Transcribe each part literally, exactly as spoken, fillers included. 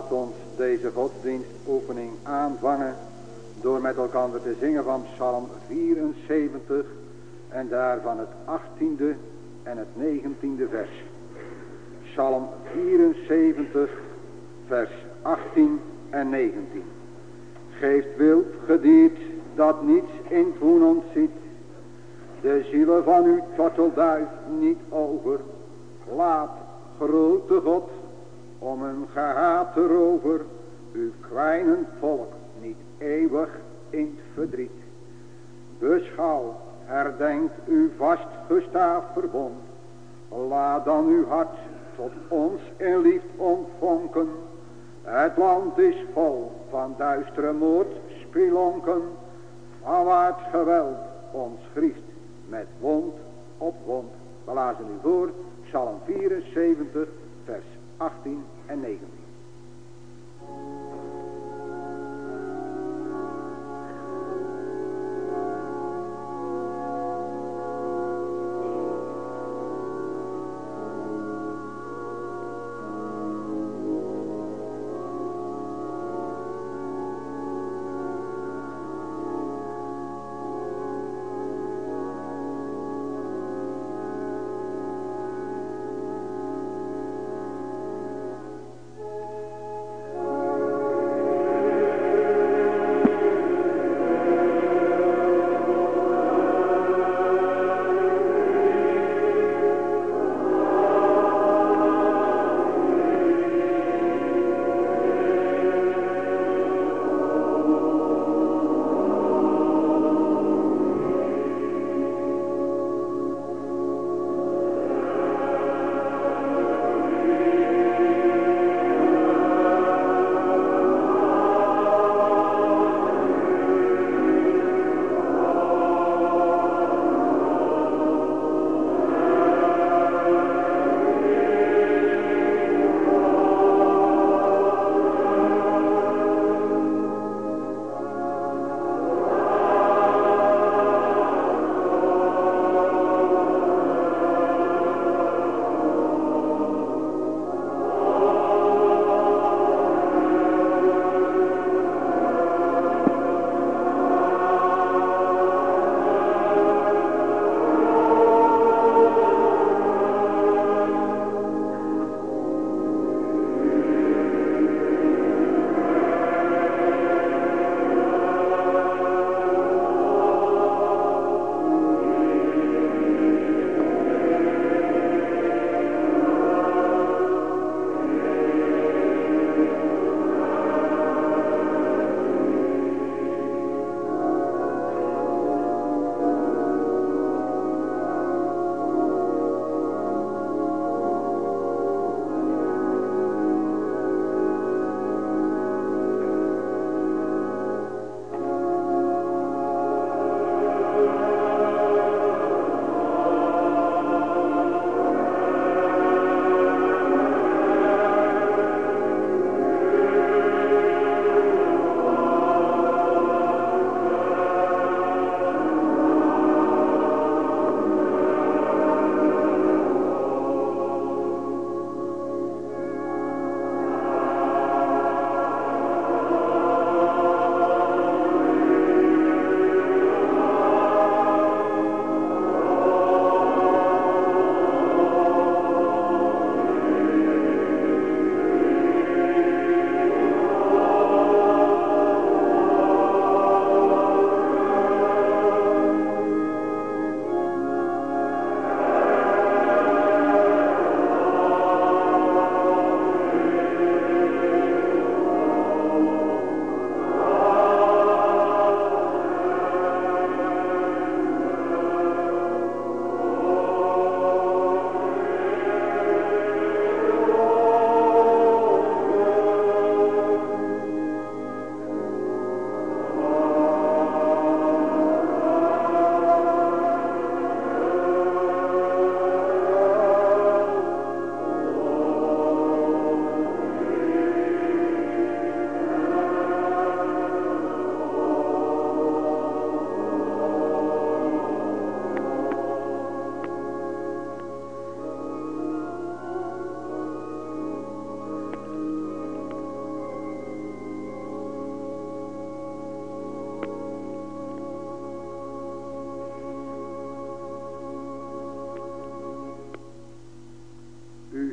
Laat ons deze godsdienstoefening aanvangen door met elkaar te zingen van Psalm vierenzeventig en daarvan het achttiende en het negentiende vers. Psalm vierenzeventig, vers achttien en negentien. Geeft wild gediert dat niets in toen ontziet, de zielen van uw tortelduif niet over. Laat grote God om een gehate rover uw kwijnend volk niet eeuwig in het verdriet. Beschouw, herdenkt uw vastgestaafd verbond. Laat dan uw hart tot ons in liefde ontvonken. Het land is vol van duistere moordspelonken, van waar het geweld ons grieft met wond op wond. We lazen u voor Psalm vierenzeventig, vers achttien en negentien.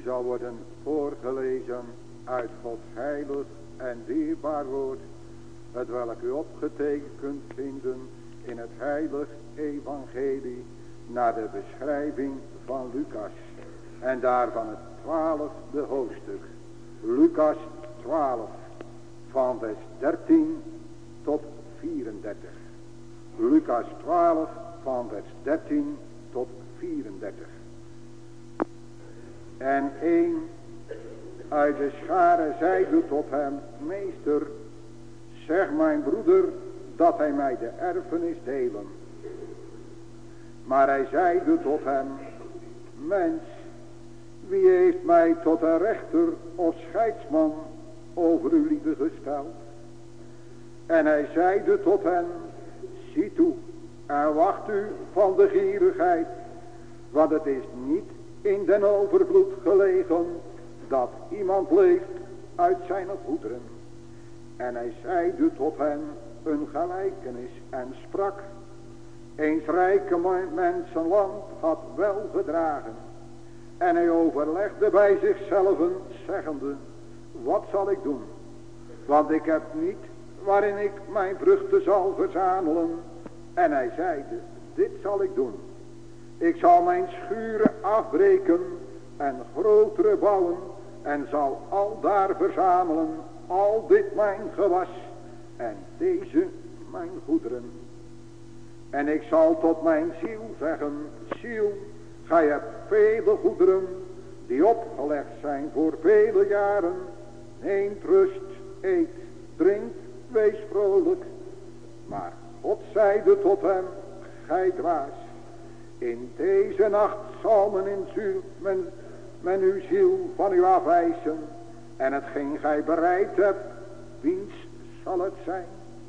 zal worden voorgelezen uit Gods heilig en dierbaar woord, het welk u opgetekend kunt vinden in het heilig evangelie naar de beschrijving van Lucas. En daarvan het twaalfde hoofdstuk. Lucas twaalf van vers dertien tot vierendertig. Lucas twaalf van vers dertien tot vierendertig. En een uit de schare zeide tot hem: Meester, zeg mijn broeder dat hij mij de erfenis delen. Maar hij zeide tot hem: Mens, wie heeft mij tot een rechter of scheidsman over uw lieden gesteld? En hij zeide tot hen: Zie toe en wacht u van de gierigheid, want het is niet in den overvloed gelegen dat iemand leeft uit zijn goederen. En hij zeide tot hen een gelijkenis en sprak: Eens rijke mens zijn land had wel gedragen. En hij overlegde bij zichzelf, zeggende: Wat zal ik doen? Want ik heb niet waarin ik mijn vruchten zal verzamelen. En hij zeide: Dit zal ik doen. Ik zal mijn schuren afbreken en grotere bouwen en zal al daar verzamelen al dit mijn gewas en deze mijn goederen. En ik zal tot mijn ziel zeggen: Ziel, gij hebt vele goederen die opgelegd zijn voor vele jaren. Neemt rust, eet, drinkt, wees vrolijk. Maar God zeide tot hem: Gij dwaas, in deze nacht zal men, in ziel, men, men uw ziel van u afwijzen. En hetgeen gij bereid hebt, wiens zal het zijn?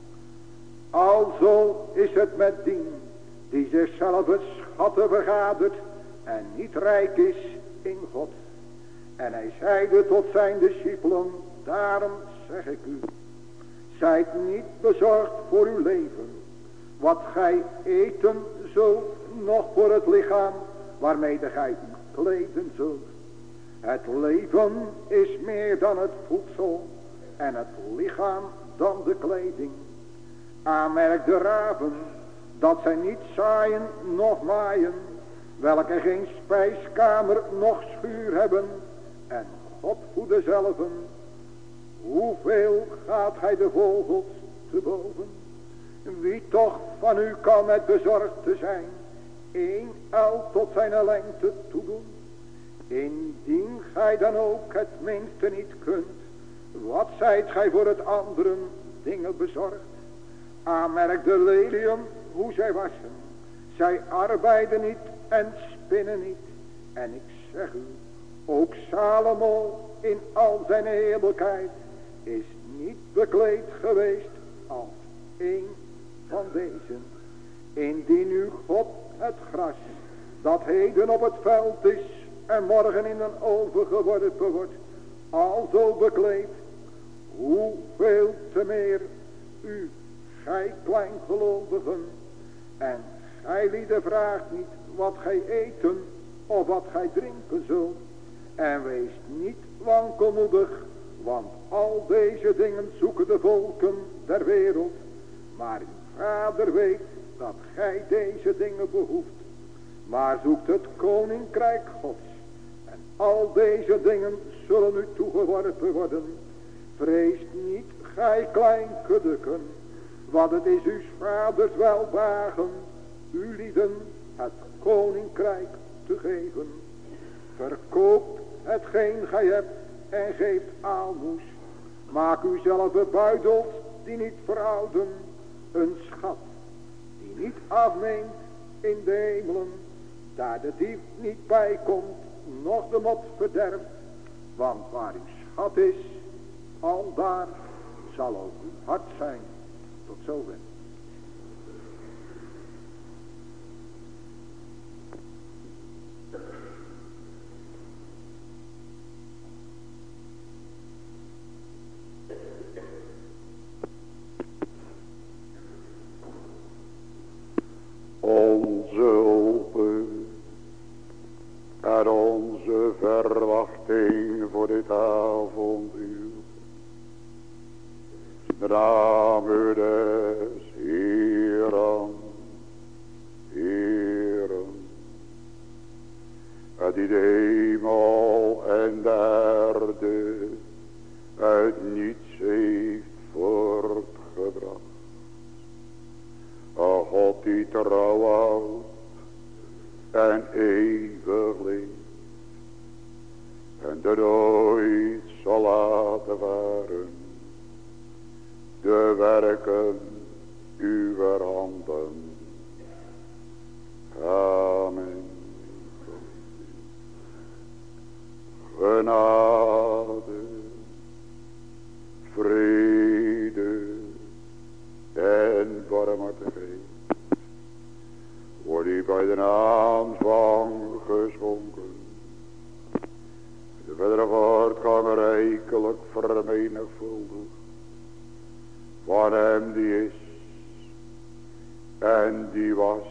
Alzo is het met dien die zichzelf schatten vergadert en niet rijk is in God. En hij zeide tot zijn discipelen: Daarom zeg ik u, zijt niet bezorgd voor uw leven, wat gij eten zult, nog voor het lichaam waarmede gij u kleden zult. Het leven is meer dan het voedsel en het lichaam dan de kleding. Aanmerk de raven, dat zij niet zaaien noch maaien, welke geen spijskamer noch schuur hebben, en God voede zelven. Hoeveel gaat gij de vogels te boven? Wie toch van u kan met bezorgd te zijn, één el tot zijn lengte toedoen? Indien gij dan ook het minste niet kunt, wat zijt gij voor het anderen dingen bezorgd? Aanmerk de lelium, hoe zij wassen. Zij arbeiden niet en spinnen niet. En ik zeg u, ook Salomo in al zijn heerlijkheid is niet bekleed geweest als één van deze. Indien u God het gras, dat heden op het veld is en morgen in een oven geworpen wordt, alzo bekleed, hoeveel te meer u, gij kleingelovigen, en gij lieden vraagt niet wat gij eten of wat gij drinken zult, en wees niet wankelmoedig, want al deze dingen zoeken de volken der wereld, maar uw Vader weet dat gij deze dingen behoeft. Maar zoekt het koninkrijk Gods, en al deze dingen zullen u toegeworpen worden. Vreest niet, gij klein kuddeken, want het is uw Vaders welwagen, u lieden het koninkrijk te geven. Verkoopt hetgeen gij hebt en geeft aalmoes. Maak uzelf buidels die niet verouden, een schat die niet afneemt in de hemelen, daar de dief niet bijkomt, noch de mot verderft. Want waar uw schat is, al daar zal ook uw hart zijn. Tot zover. Onze hoop en onze verwachting voor dit avonduur. Naam u des Heeren, Heeren, die de hemel en de aarde uit niets heeft voortgebracht. O God die trouw houdt en eeuwig leeft en de nooit zal laten varen de werken uwer handen. Amen. Genade, vrede en barmhartigheid wordt u bij de aanvang geschonken. De verdere voortgang rijkelijk vermenigvuldigd van hem die is en die was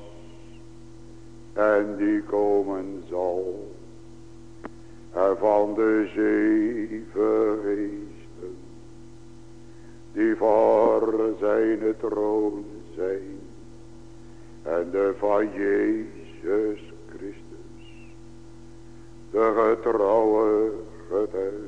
en die komen zal. En van de zeven geesten die voor zijn troon zijn. En de van Jezus Christus, de getrouwe getuige,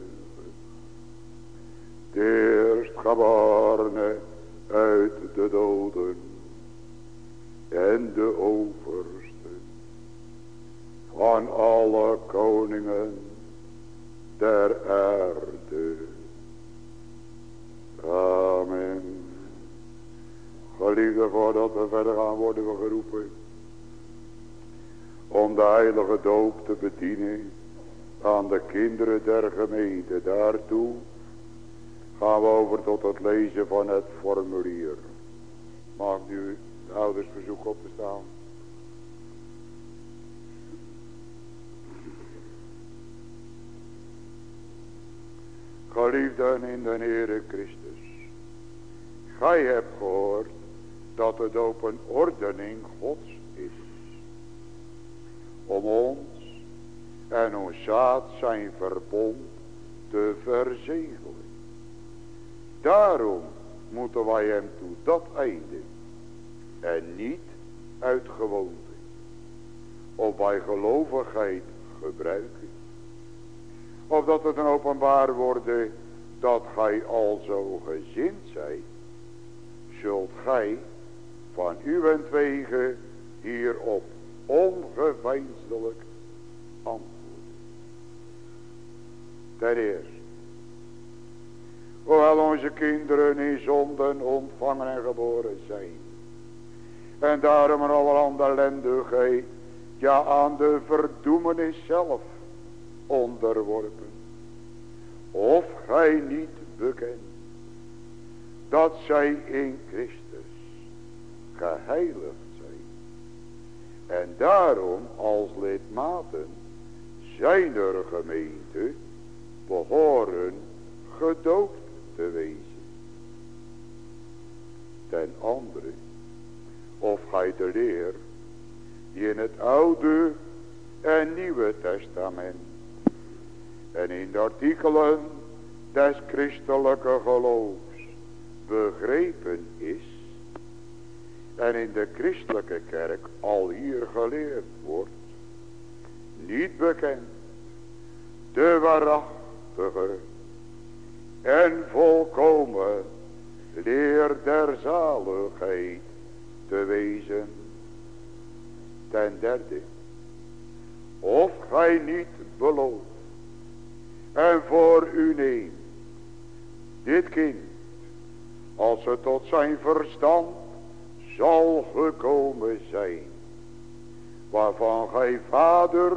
de eerstgeborene uit de doden en de overste van alle koningen der aarde. Amen. Geliefde, voordat we verder gaan worden we geroepen om de heilige doop te bedienen aan de kinderen der gemeente. Daartoe gaan we over tot het lezen van het formulier. Mag u de ouders verzoeken op te staan. Geliefden in de Heere Christus, gij hebt gehoord dat de doop een ordening Gods is, om ons en ons zaad zijn verbond te verzegelen. Daarom moeten wij hem toe dat einde en niet uit gewoonte of bij gelovigheid gebruiken, opdat het een openbaar worden dat gij alzo gezind zijt, zult gij van uwentwege hierop ongeveinsdelijk antwoorden. Ten eerste, hoewel onze kinderen in zonden ontvangen en geboren zijn, en daarom aan allerhande ellendigheid, ja aan de verdoemenis zelf onderworpen, of gij niet bekent dat zij in Christus geheiligd zijn, en daarom als lidmaten zijner gemeente behoren gedoopt te wezen. Ten andere, of gij de leer die in het Oude en Nieuwe Testament en in de artikelen des christelijke geloofs begrepen is en in de christelijke kerk al hier geleerd wordt, niet bekend, de waarachtige en volkomen leer der zaligheid te wezen. Ten derde, of gij niet belooft en voor u neemt dit kind, als het tot zijn verstand zal gekomen zijn, waarvan gij vader,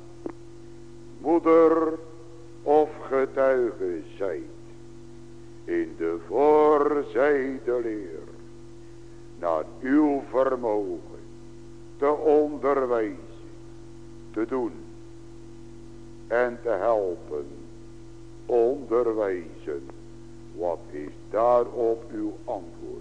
moeder of getuige zijt, in de voorzijde leer, naar uw vermogen te onderwijzen, te doen en te helpen, onderwijzen. Wat is daarop uw antwoord?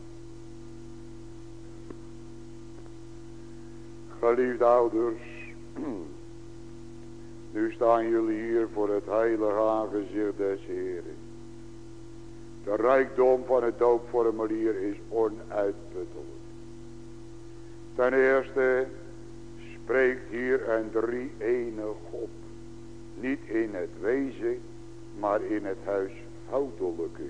Geliefde ouders, Nu staan jullie hier voor het heilige aangezicht des Heren. De rijkdom van het doopformulier is onuitputtelijk. Ten eerste spreekt hier een drie-ene God. Niet in het wezen, maar in het huishoudelijke.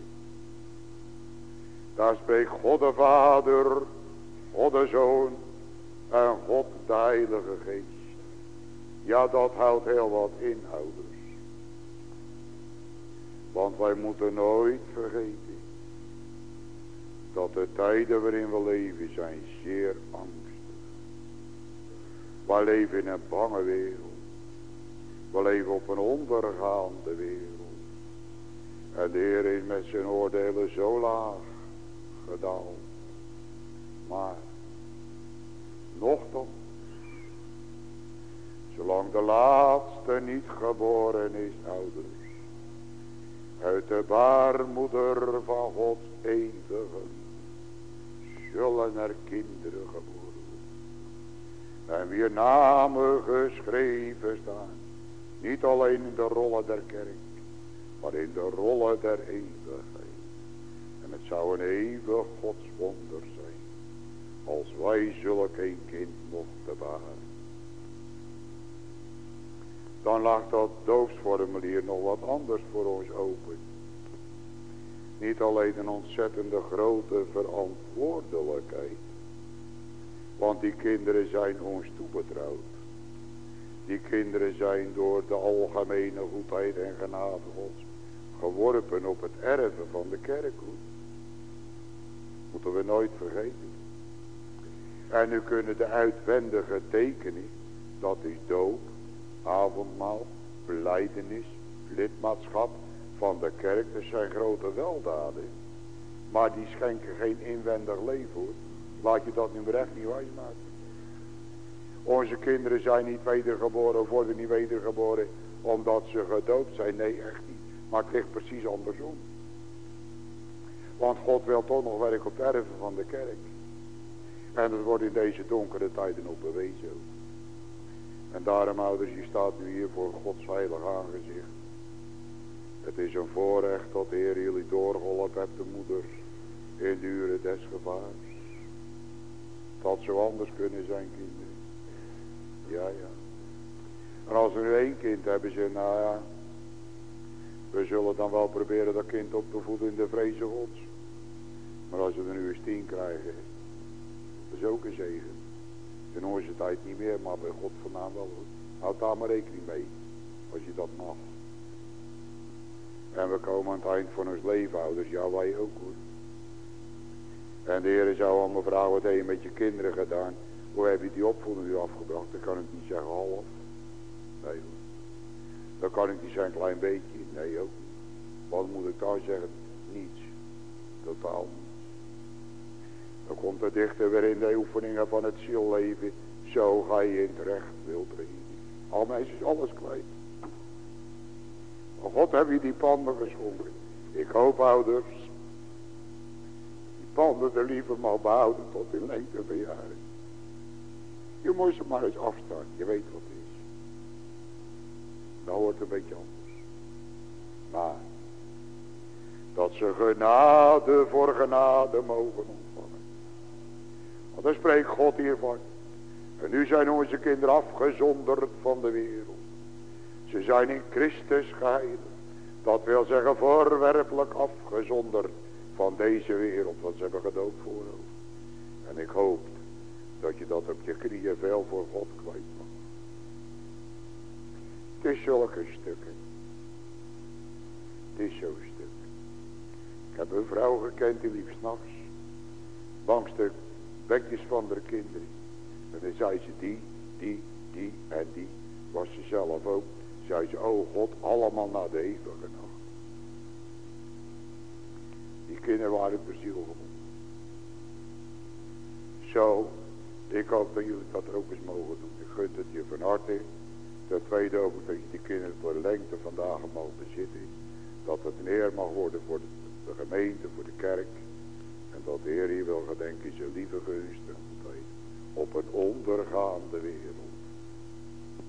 Daar spreekt God de Vader, God de Zoon en God de Heilige Geest. Ja, dat houdt heel wat inhouders. Want wij moeten nooit vergeten dat de tijden waarin we leven zijn zeer angstig. Wij leven in een bange wereld. We leven op een ondergaande wereld. En de Heer is met zijn oordelen zo laag gedaald. Maar, nochtans, zolang de laatste niet geboren is, ouders, uit de baarmoeder van Gods eeuwige, zullen er kinderen geboren worden. En wier namen geschreven staan, niet alleen in de rollen der kerk, maar in de rollen der eeuwigheid. En het zou een eeuwig godswonder zijn, als wij zulk een kind mochten baren. Dan lag dat doopsformulier nog wat anders voor ons open. Niet alleen een ontzettende grote verantwoordelijkheid. Want die kinderen zijn ons toebetrouwd. Die kinderen zijn door de algemene goedheid en genade Gods geworpen op het erven van de kerkhoed. Moeten we nooit vergeten. En nu kunnen de uitwendige tekening, dat is doop, avondmaal, belijdenis, lidmaatschap van de kerk, dat zijn grote weldaden. Maar die schenken geen inwendig leven hoor. Laat je dat nu maar echt niet wijsmaken. Onze kinderen zijn niet wedergeboren of worden niet wedergeboren omdat ze gedoopt zijn. Nee, echt niet. Maar het ligt precies andersom. Want God wil toch nog werk op het erven van de kerk. En dat wordt in deze donkere tijden ook bewezen. En daarom, ouders, je staat nu hier voor Gods heilig aangezicht. Het is een voorrecht dat de Heer jullie doorgeholpen hebt, de moeders, in de uren des gevaars. Dat zou anders kunnen zijn, kinderen. Ja, ja. En als we nu één kind hebben, ze, nou ja, we zullen dan wel proberen dat kind op te voeden in de vrezen Gods. Maar als we er nu eens tien krijgen, dat is ook een zegen. In onze tijd niet meer, maar bij God vandaan wel. Houd daar maar rekening mee, als je dat mag. En we komen aan het eind van ons leven, ouders. Ja, wij ook hoor. En de Heer zou allemaal vragen, wat heb je met je kinderen gedaan? Hoe heb je die opvoeding nu afgebracht? Dan kan ik niet zeggen half. Nee hoor. Dan kan ik niet zeggen een klein beetje. Nee ook niet. Wat moet ik dan zeggen? Niets. Totaal niets. Dan komt de dichter weer in de oefeningen van het zielleven. Zo ga je in het recht wilt reden. Al mensen is alles kwijt. Maar God heb je die panden geschonken. Ik hoop, ouders, die panden er liever maar behouden tot in lengte van jaren. Je moet ze maar eens afstaan. Je weet wat het is. Dat hoort een beetje anders. Maar dat ze genade voor genade mogen ontvangen. Want daar spreekt God hiervan. En nu zijn onze kinderen afgezonderd van de wereld. Ze zijn in Christus geheiligd. Dat wil zeggen voorwerpelijk afgezonderd van deze wereld. Want ze hebben gedoopt voorhoofd. En ik hoop dat je dat op je knieën veel voor God kwijt mag. Het is zulke stukken. Het is zo'n stuk. Ik heb een vrouw gekend die liep 's nachts langs de bekjes van de kinderen. En dan zei ze die, die, die en die. Was ze zelf ook. Zei ze, oh God, allemaal naar de eeuwige nacht. Die kinderen waren per ziel gewonnen. Zo, ik hoop dat jullie dat ook eens mogen doen. Ik gun het je van harte. Ten tweede ook dat je die kinderen voor de lengte vandaag mag bezitten. Dat het een eer mag worden voor de, de gemeente, voor de kerk. En dat de Heer hier wil gedenken zijn lieve gunst en goedheid op een ondergaande wereld.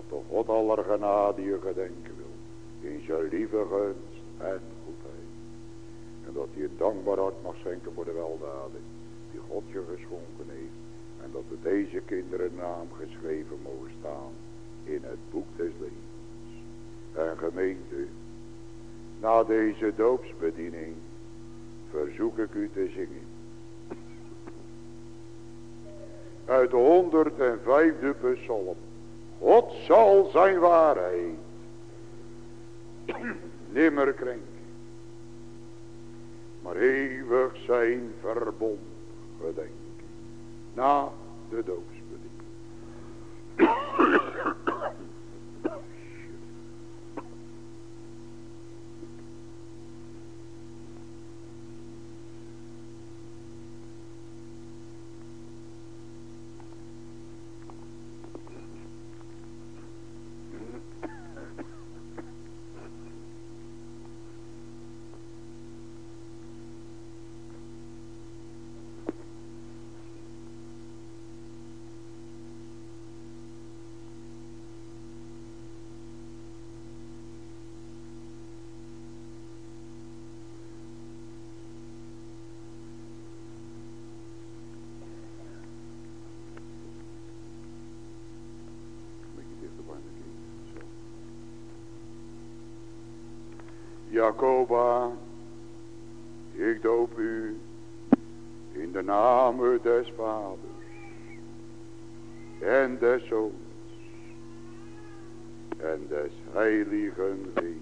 dat de God aller genade je gedenken wil. In zijn lieve gunst en goedheid. En dat hij een dankbaar hart mag schenken voor de weldaden die God je geschonken heeft. En dat er deze kinderen naam geschreven mogen staan in het boek des levens. En gemeente, na deze doopsbediening verzoek ik u te zingen. Uit de honderdvijfde psalm. God zal zijn waarheid nimmer krenken, maar eeuwig zijn verbond gedenken. Na de doopsbediening. Jacoba, ik doop u in de naam des Vaders en des Zoons en des Heiligen Geestes.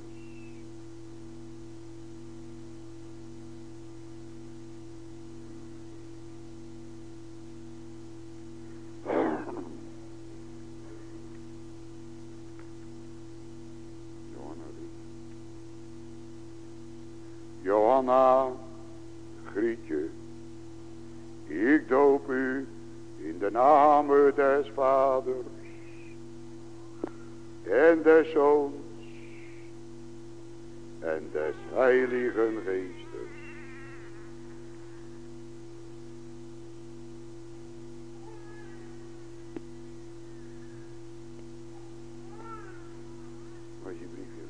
Johanna, Grietje, ik doop u in de naam des Vaders en des Zoons en des Heiligen Geestes. Alsjeblieft,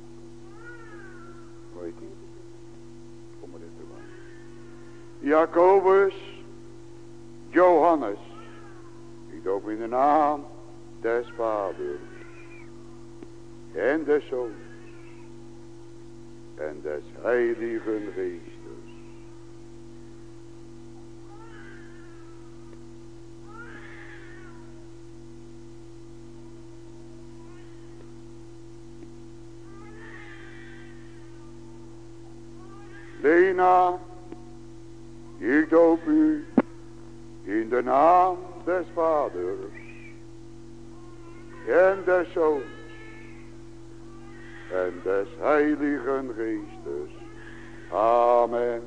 hoe heet die? Kom maar dichterbij. Jacobus, Johannes, ik doop in de naam des Vaders en des Zoons en des Heiligen Geestes. Lena, ik doop u in de naam des Vaders en des Zoons en des Heiligen Geestes. Amen.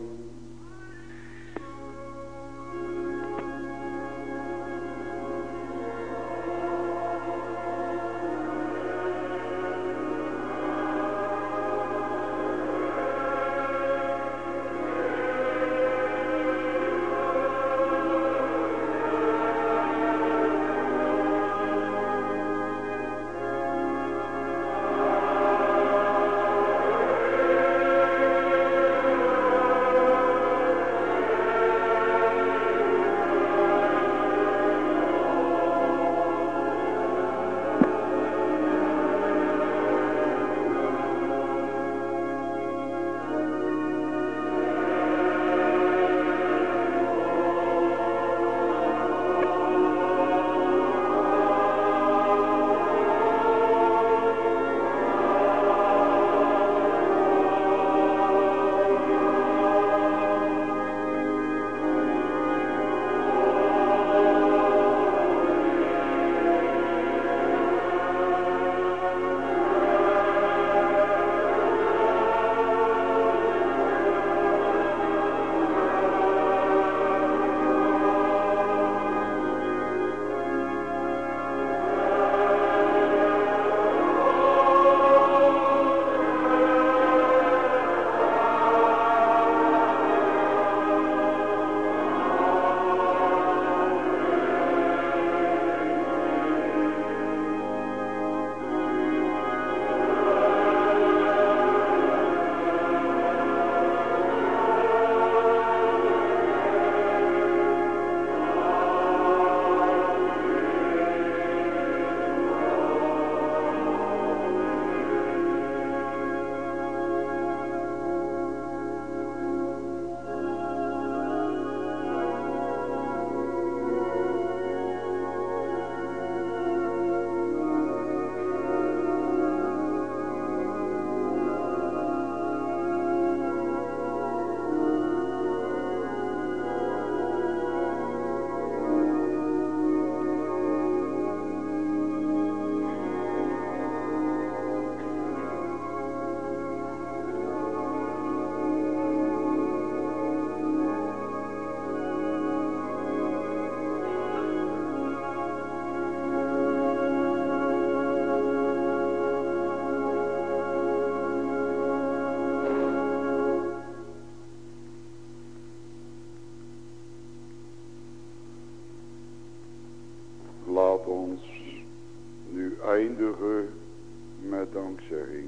ons nu eindigen met dankzegging.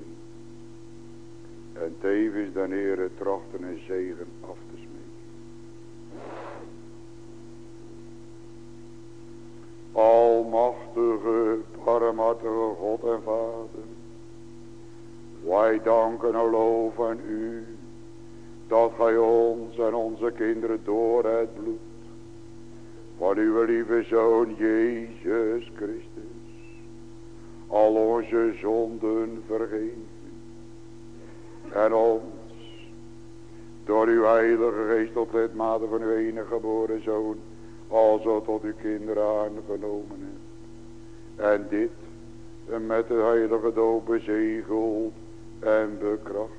En tevens den Heere trachten en zegen af te smeken. Almachtige, barmhartige God en Vader. Wij danken en loven u. Dat gij ons en onze kinderen door het bloed. Van uw lieve Zoon Jezus Christus. Al onze zonden vergeven. En ons door uw heilige geest tot lidmaten van uw enige geboren Zoon alzo tot uw kinderen aangenomen hebt. En dit met de heilige doop bezegeld en bekrachtigd.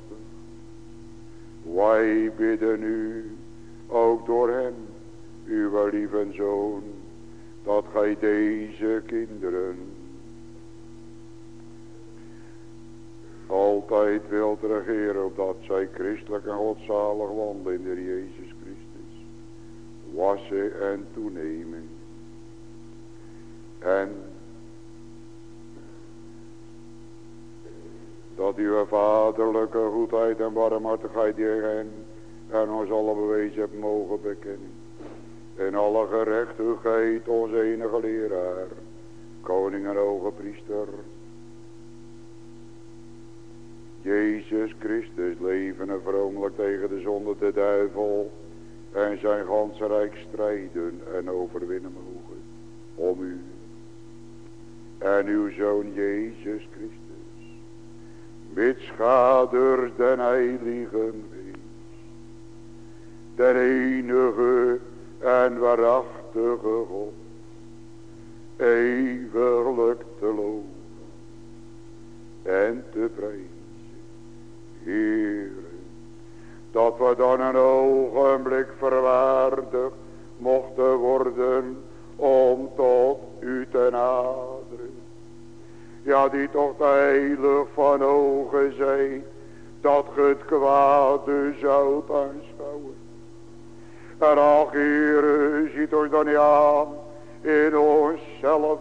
Wij bidden u ook door hem, uw lieve Zoon, dat gij deze kinderen altijd wilt regeren, opdat zij christelijk en godzalig wandelen in de Heer Jezus Christus, wassen en toenemen. En dat uw vaderlijke goedheid en barmhartigheid die hen en ons alle bewezen hebt mogen bekennen. In alle gerechtigheid onze enige leraar, koning en hoge priester, Jezus Christus, leven en vromelijk tegen de zonde, de duivel en zijn ganse rijk strijden en overwinnen mogen. Om u en uw Zoon Jezus Christus, mitschaders den heiligen geest, den enige en waarachtige God, eeuwiglijk te loven en te prijzen. Heere, dat we dan een ogenblik verwaardigd mochten worden om tot u te naderen. Ja, die toch te heilig van ogen zijn, dat ge het kwade zoudt aanschouwen. En ach, Heere, ziet ons dan niet aan in onszelf.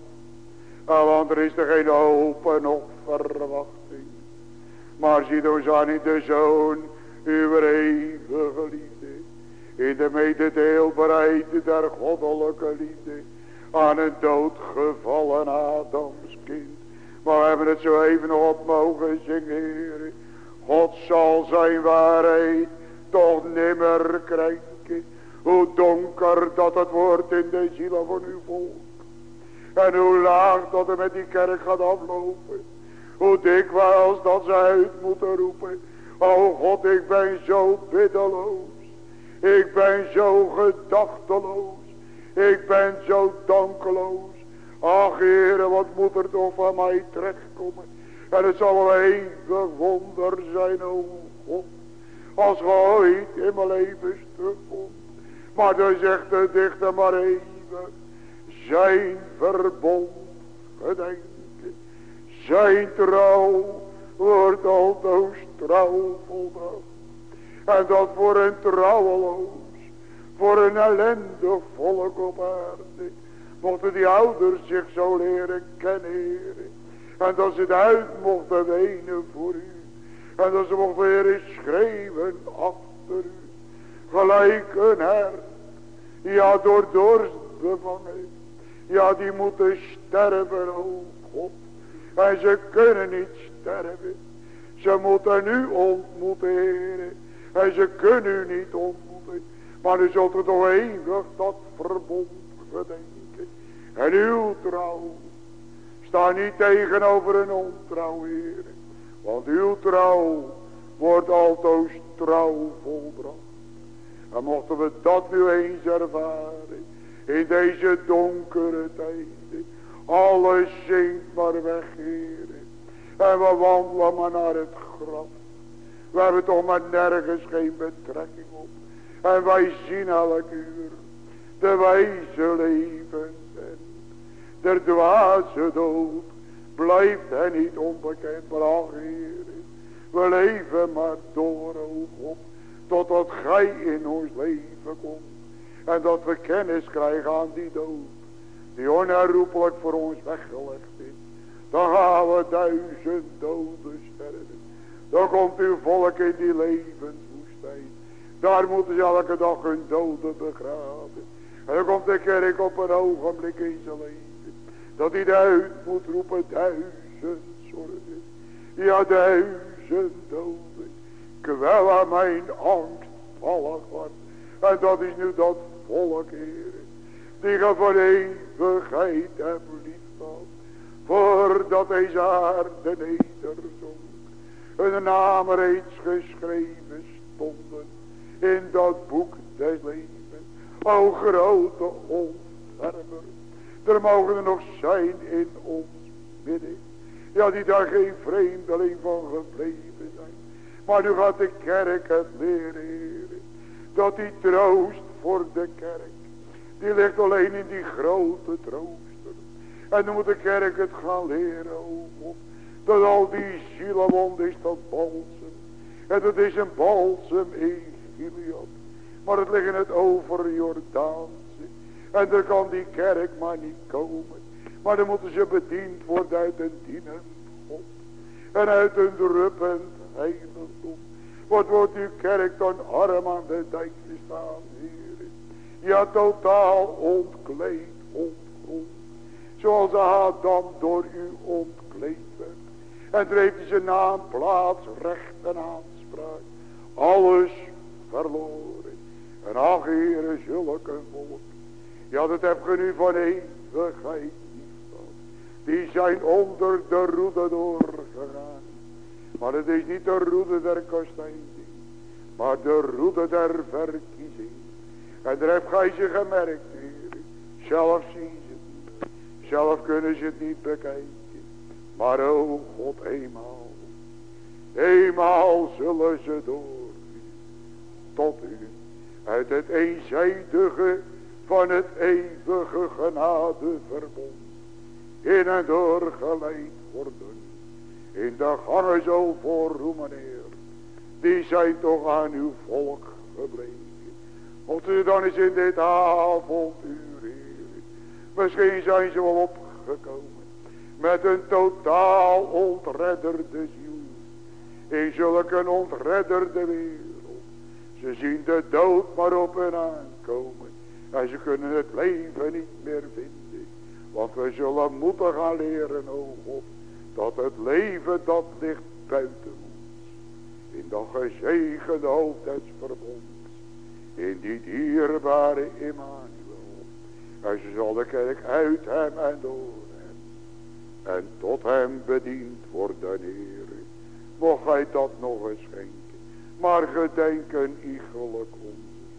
Want er is er geen hoop en nog verwachting. Maar ziet ons aan in de Zoon, uw eeuwige liefde. In de mededeelbaarheid der goddelijke liefde. Aan een doodgevallen Adams kind. Maar we hebben het zo even nog op mogen zingen, Heer. God zal zijn waarheid toch nimmer krenken. Hoe donker dat het wordt in de zielen van uw volk. En hoe laag dat het met die kerk gaat aflopen. Hoe dikwijls dat ze uit moeten roepen. O God, ik ben zo biddeloos. Ik ben zo gedachteloos. Ik ben zo dankeloos. Ach, Heere, wat moet er toch van mij terechtkomen. En het zal een eeuwig wonder zijn, o God. Als ge ooit in mijn leven terugkomt. Maar dan zegt de dichter maar even. Zijn verbond gedenken. Zijn trouw wordt altoos trouw volbracht. En dat voor een trouweloos, voor een ellendig volk op aarde, mochten die ouders zich zo leren kennen, Heer. En dat ze het uit mochten wenen voor u. En dat ze mochten leren schreeuwen achter u. Gelijk een hert, ja, door dorst bevangen. Ja, die moeten sterven, o God. En ze kunnen niet sterven. Ze moeten u ontmoeten, Heer. En ze kunnen u niet ontmoeten. Maar u zult er toch eeuwig dat verbond gedenken. En uw trouw. Sta niet tegenover een ontrouw, Heer. Want uw trouw wordt altoos trouw volbracht. En mochten we dat nu eens ervaren. In deze donkere tijden. Alles zinkt maar weg, Heer. En we wandelen maar naar het graf. We hebben toch maar nergens geen betrekking op. En wij zien elk uur de wijze leven en de dwaze dood blijft hen niet onbekend. Maar ach, Heer, we leven maar door, o God, totdat gij in ons leven komt. En dat we kennis krijgen aan die dood. die onherroepelijk voor ons weggelegd is. Dan gaan we duizend doden sterven. Dan komt uw volk in die levenswoestijn. Daar moeten ze elke dag hun doden begraven. En dan komt de kerk op een ogenblik in zijn leven. Dat hij uit moet roepen, duizend zorgen. Ja, duizend doden. Kwel aan mijn angst vallig wordt. En dat is nu dat volk, Heer. Die ge voor eeuwigheid hebt liefgehad. Voordat deze aarde nederzonk. Hun naam reeds geschreven stonden. In dat boek des levens. O grote ontfermer. Er mogen er nog zijn in ons midden. Ja, die daar geen vreemdeling van gebleven zijn. Maar nu gaat de kerk het leren, Heer. Dat die troost voor de kerk. Die ligt alleen in die grote trooster. En dan moet de kerk het gaan leren, o God. Dat al die zielenwond is dat balsem. En dat is een balsem in Gilead. Maar het ligt in het overjordaanse. En daar kan die kerk maar niet komen. Maar dan moeten ze bediend worden uit een dienend God. En uit een druppend heiligdom. Wat wordt uw kerk dan arm aan de dijk gestaan, Heer. Ja, totaal ontkleed, ontgrond. Zoals Adam door u ontkleed werd. En toen heeft hij zijn naam, plaats, recht en aanspraak. Alles verloren. En ach, Heer, zulk een volk. Ja, dat heb je nu van eeuwigheid niet gehad. Die zijn onder de roede doorgegaan. Maar het is niet de roede der kastijning. Maar de roede der verkiezing. En daar heb gij ze gemerkt, Heer. Zelf zien ze het. Zelf kunnen ze het niet bekijken. Maar o God, eenmaal. Eenmaal zullen ze door. Tot u. Uit het eenzijdige van het eeuwige genadeverbond. In en door geleid worden. In de gangen zo voor roemen, Heer. Die zijn toch aan uw volk gebleven. Mocht u dan eens in dit avonduur, Heer. Misschien zijn ze wel opgekomen. Met een totaal ontredderde ziel. In zulke een ontredderde wereld. Ze zien de dood maar op hen aankomen. En ze kunnen het leven niet meer vinden. Want we zullen moeten gaan leren, o God. Dat het leven dat ligt buiten ons. In dat gezegende hoofd des verbonds. In die dierbare Immanuel. En ze zal de kerk uit hem en door hem. En tot hem bediend worden, Heer. Mocht gij dat nog eens schenken. Maar gedenken iegelijk ons.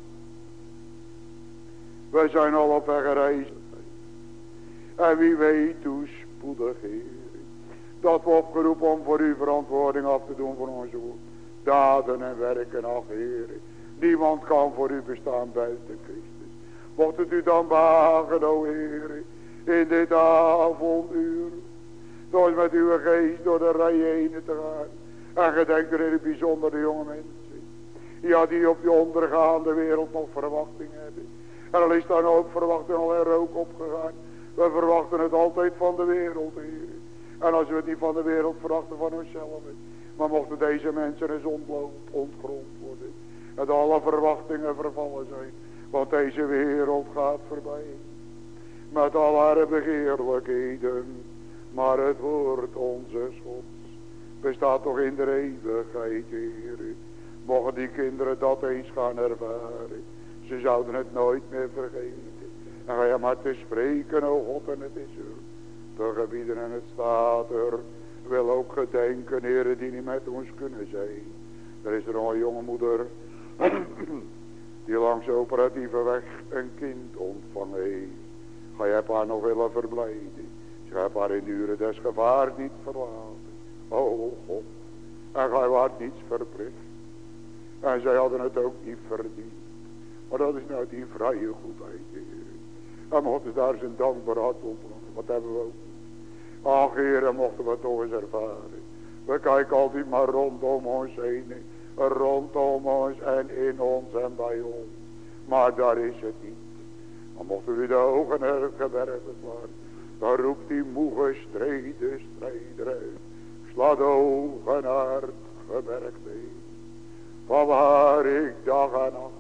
Wij zijn al op weg gereisd. En wie weet hoe spoedig, Heer. Dat we opgeroepen om voor u verantwoording af te doen voor onze daden en werken, ach Heer. Niemand kan voor u bestaan buiten Christus. Mocht het u dan behagen, o Heer, in dit avonduur. Door met uw geest door de rij heen te gaan. En gedenk er in het bijzonder de jonge mensen. Ja, die op die ondergaande wereld nog verwachting hebben. En al is daar ook verwachting al in rook opgegaan. We verwachten het altijd van de wereld, Heer. En als we het niet van de wereld verwachten, van onszelf. Maar mochten deze mensen eens ontloop, ontgrond worden. En alle verwachtingen vervallen zijn. Want deze wereld gaat voorbij. Met al haar begeerlijkheden. Maar het woord onze Gods bestaat toch in de eeuwigheid, Heer. Mogen die kinderen dat eens gaan ervaren. Ze zouden het nooit meer vergeten. En ga je maar te spreken, o God, en het is er. De gebieden en het staat er. Wil ook gedenken, heren, die niet met ons kunnen zijn. Er is er nog een jonge moeder. Die langs de operatieve weg een kind ontvangen heeft. Ga je haar nog willen verblijden. Ze hebt haar in de uren des gevaar niet verlaten. O God. En gij waart niets verplicht. En zij hadden het ook niet verdiend. Maar dat is nou die vrije goedheid, Heer. En mochten daar zijn dankbaar hart ontvangen. Wat hebben we ook. Ach, Heer, mochten we toch eens ervaren. We kijken altijd maar rondom ons heen. Rondom ons en in ons en bij ons. Maar daar is het niet. Maar mochten u de ogen er gewerveld worden, dan roept die moe gestreden strijder uit. Sla de ogen naar het gewerkt heen. Van waar ik dag en nacht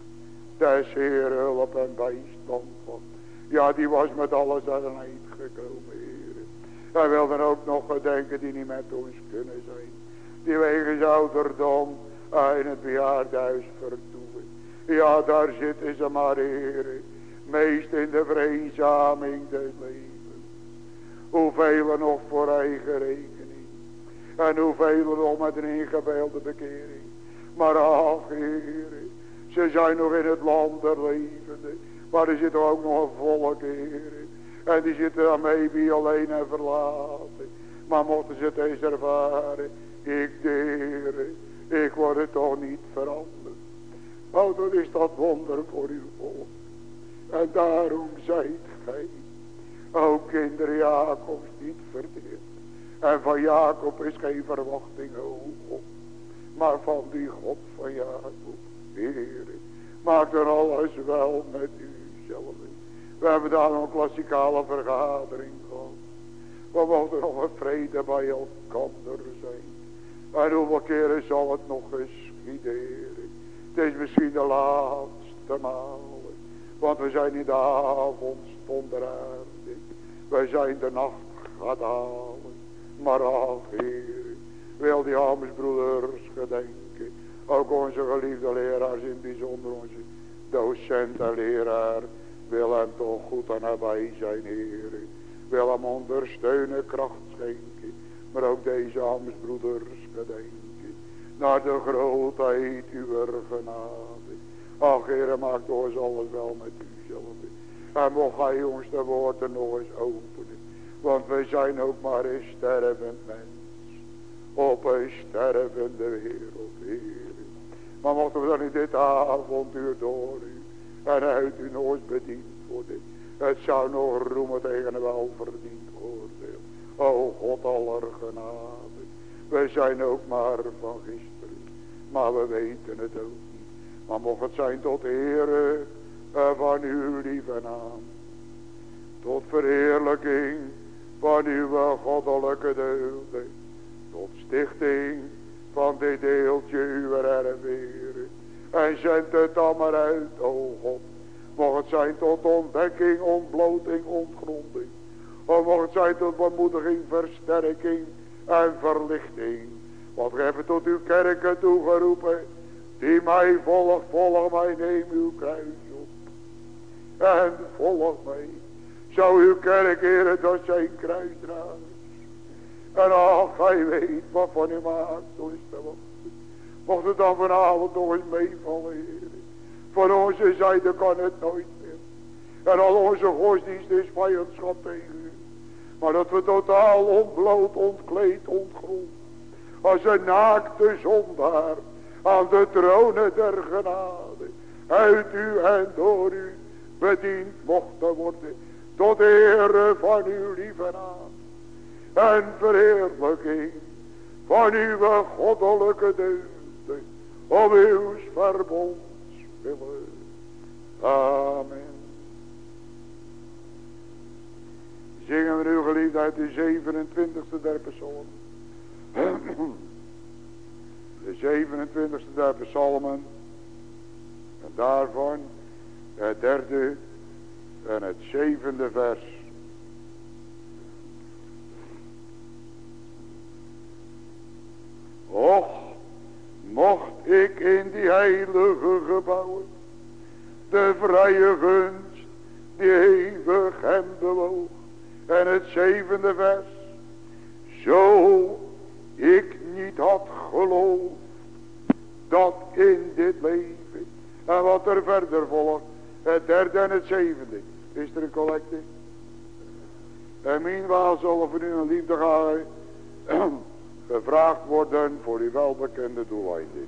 des Heer hulp en bijstand van. Ja, die was met alles aan een eind gekomen, Heer. Hij wil dan ook nog gedenken die niet met ons kunnen zijn. Die wegens ouderdom in het bejaardenhuis vertoeven. Ja, daar zitten ze maar, Heer. Meest in de vreedzaming des levens. Hoeveel nog voor eigen rekening. En hoeveel nog met een ingebeelde bekering. Maar ach, Heer, ze zijn nog in het land der levenden. Maar er zit ook nog een volk, Heer. En die zitten dan maybe alleen en verlaten. Maar mochten ze het eens ervaren. Ik, de Heer, ik word het toch niet veranderd. Oh, dat is dat wonder voor uw volk. En daarom zijt gij, o kinderen Jacobs, niet verdeeld. En van Jacob is geen verwachting, o God. Maar van die God van Jacob, Heer, maak er alles wel met u zelf. We hebben daar nog een klassikale vergadering gehad. We mochten nog een vrede bij elkander zijn. En hoeveel keren zal het nog geschieden, Heer? Het is misschien de laatste maal. Want we zijn in de avondstond der aarde. Wij zijn de nacht gaat halen. Maar ach, Heer, wil die armsbroeders gedenken. Ook onze geliefde leraars, in het bijzonder onze docent en leraar. Wil hem toch goed aan nabij zijn, Heer. Wil hem ondersteunen, kracht schenken. Maar ook deze armsbroeders gedenken. Naar de grootheid uw genade. Ach, Heer, maak toch eens alles wel met u zelf. En mocht gij ons de woorden nog eens openen. Want wij zijn ook maar een stervend mens. Op een stervende wereld, Heer. Maar mochten we dan in dit avonduur door u. En uit u nog eens bediend worden. Het zou nog roemen tegen een welverdiend oordeel. O God aller genade. Wij zijn ook maar van gisteren. Maar we weten het ook niet. Maar mocht het zijn tot ere van uw lieve naam. Tot verheerlijking van uw goddelijke deugden. Tot stichting van dit deeltje uw erfeer. En zend het dan maar uit, o God. Mocht het zijn tot ontdekking, ontbloting, ontgronding. Of mocht het zijn tot bemoediging, versterking en verlichting. Want gij hebt tot uw kerken toegeroepen. Die mij volgt, volg mij, neem uw kruis op. En volg mij. Zou uw kerk, Heer, dat zijn kruisdragers. En ach, gij weet wat van u maakt, zo is het wel. Mocht het dan vanavond nog eens meevallen, Heer. Van onze zijde kan het nooit meer. En al onze godsdienst is vijandschap tegen u. Maar dat we totaal ontbloot, ontkleed, ontgrond. Als een naakte zondaar aan de tronen der genade. Uit u en door u bediend mochten worden. Tot ere van uw lieve naam. En verheerlijking van uw goddelijke deugden. Om uw verbonds willen. Amen. Zingen we nu geliefd uit de zevenentwintigste der psalmen. De zevenentwintigste der psalmen. En daarvan het derde en het zevende vers. Och, mocht ik in die heilige gebouwen de vrije gunst die eeuwig hem bewoog. En het zevende vers. Zo ik niet had geloofd dat in dit leven. En wat er verder volgt. Het derde en het zevende. Is er een collecte? En minwaal zullen voor u een liefde gaan gevraagd worden voor uw welbekende doeleinden.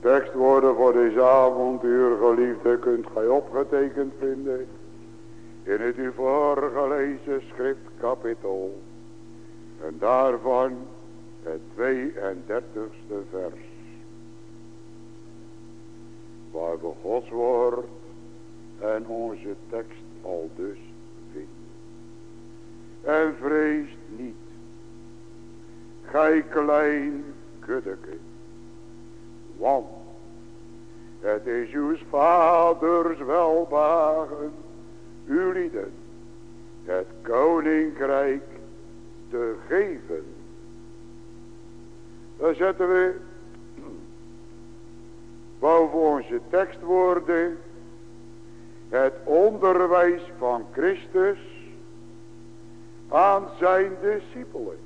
tekstwoorden voor deze avonduur, geliefde, kunt gij opgetekend vinden in het u voorgelezen schriftkapitel. En daarvan het tweeëndertigste vers. Waar we Gods woord en onze tekst al dus vinden. En vreest niet, gij klein kuddeke, want het is uw vaders welbehagen, uw lieden, het koninkrijk te geven. Dan zetten we boven onze tekstwoorden het onderwijs van Christus aan zijn discipelen.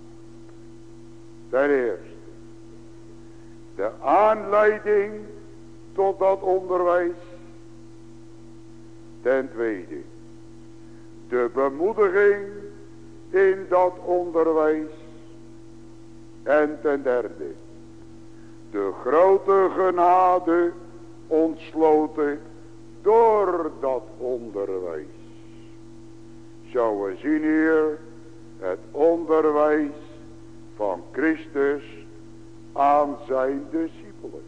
Ten eerste, de aanleiding tot dat onderwijs. Ten tweede, de bemoediging in dat onderwijs. En ten derde, de grote genade ontsloten door dat onderwijs. Zo we zien hier het onderwijs van Christus aan zijn discipelen.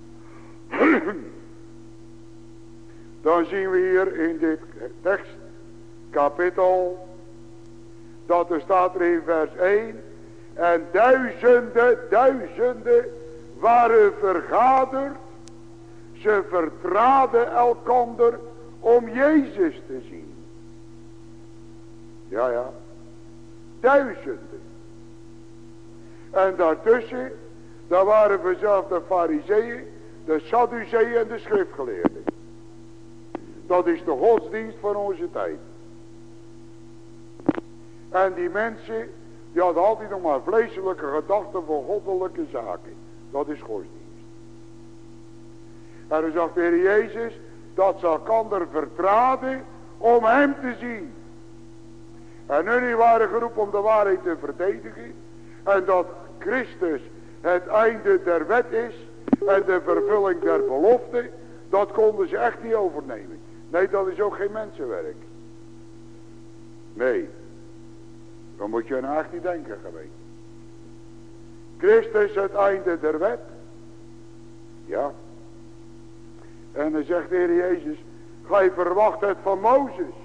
Dan zien we hier in dit tekstkapitel dat er staat er in vers één. En duizenden, duizenden waren vergaderd. Ze vertraden elkander om Jezus te zien. Ja, ja. Duizenden. En daartussen, daar waren vanzelf de Farizeeën, de Sadduceeën en de schriftgeleerden. Dat is de godsdienst van onze tijd. En die mensen, die hadden altijd nog maar vleeselijke gedachten voor goddelijke zaken. Dat is godsdienst. En dan zegt de Heer Jezus dat ze elkander vertraden om hem te zien. En hun waren geroepen om de waarheid te verdedigen. En dat Christus het einde der wet is en de vervulling der belofte, dat konden ze echt niet overnemen. Nee, dat is ook geen mensenwerk. Nee. Dan moet je nou echt niet denken geweest. Christus het einde der wet. Ja. En dan zegt de Heer Jezus, gij verwacht het van Mozes.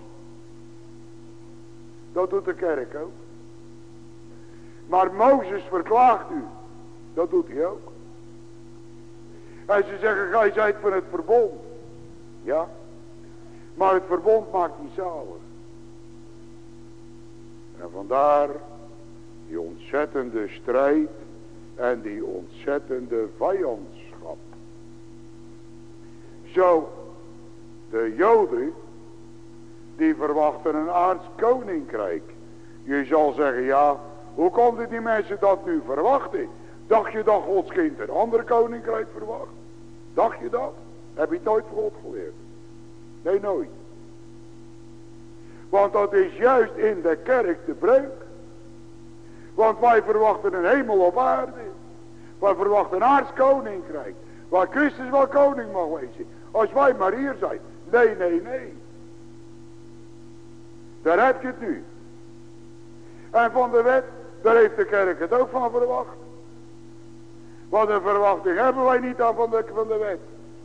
Dat doet de kerk ook. Maar Mozes verklaagt u. Dat doet hij ook. En ze zeggen, gij zijt van het verbond. Ja. Maar het verbond maakt niet zalig. En vandaar die ontzettende strijd en die ontzettende vijandschap. Zo, de Joden, die verwachten een aards koninkrijk. Je zal zeggen, ja, hoe konden die mensen dat nu verwachten? Dacht je dat Gods kind een ander koninkrijk verwacht? Dacht je dat? Heb je het nooit van God geleerd? Nee, nooit. Want dat is juist in de kerk de breuk. Want wij verwachten een hemel op aarde. Wij verwachten een aards koninkrijk. Waar Christus wel koning mag wezen. Als wij maar hier zijn. Nee, nee, nee. Daar heb je het nu. En van de wet, daar heeft de kerk het ook van verwacht. Want een verwachting hebben wij niet aan van de, van de wet.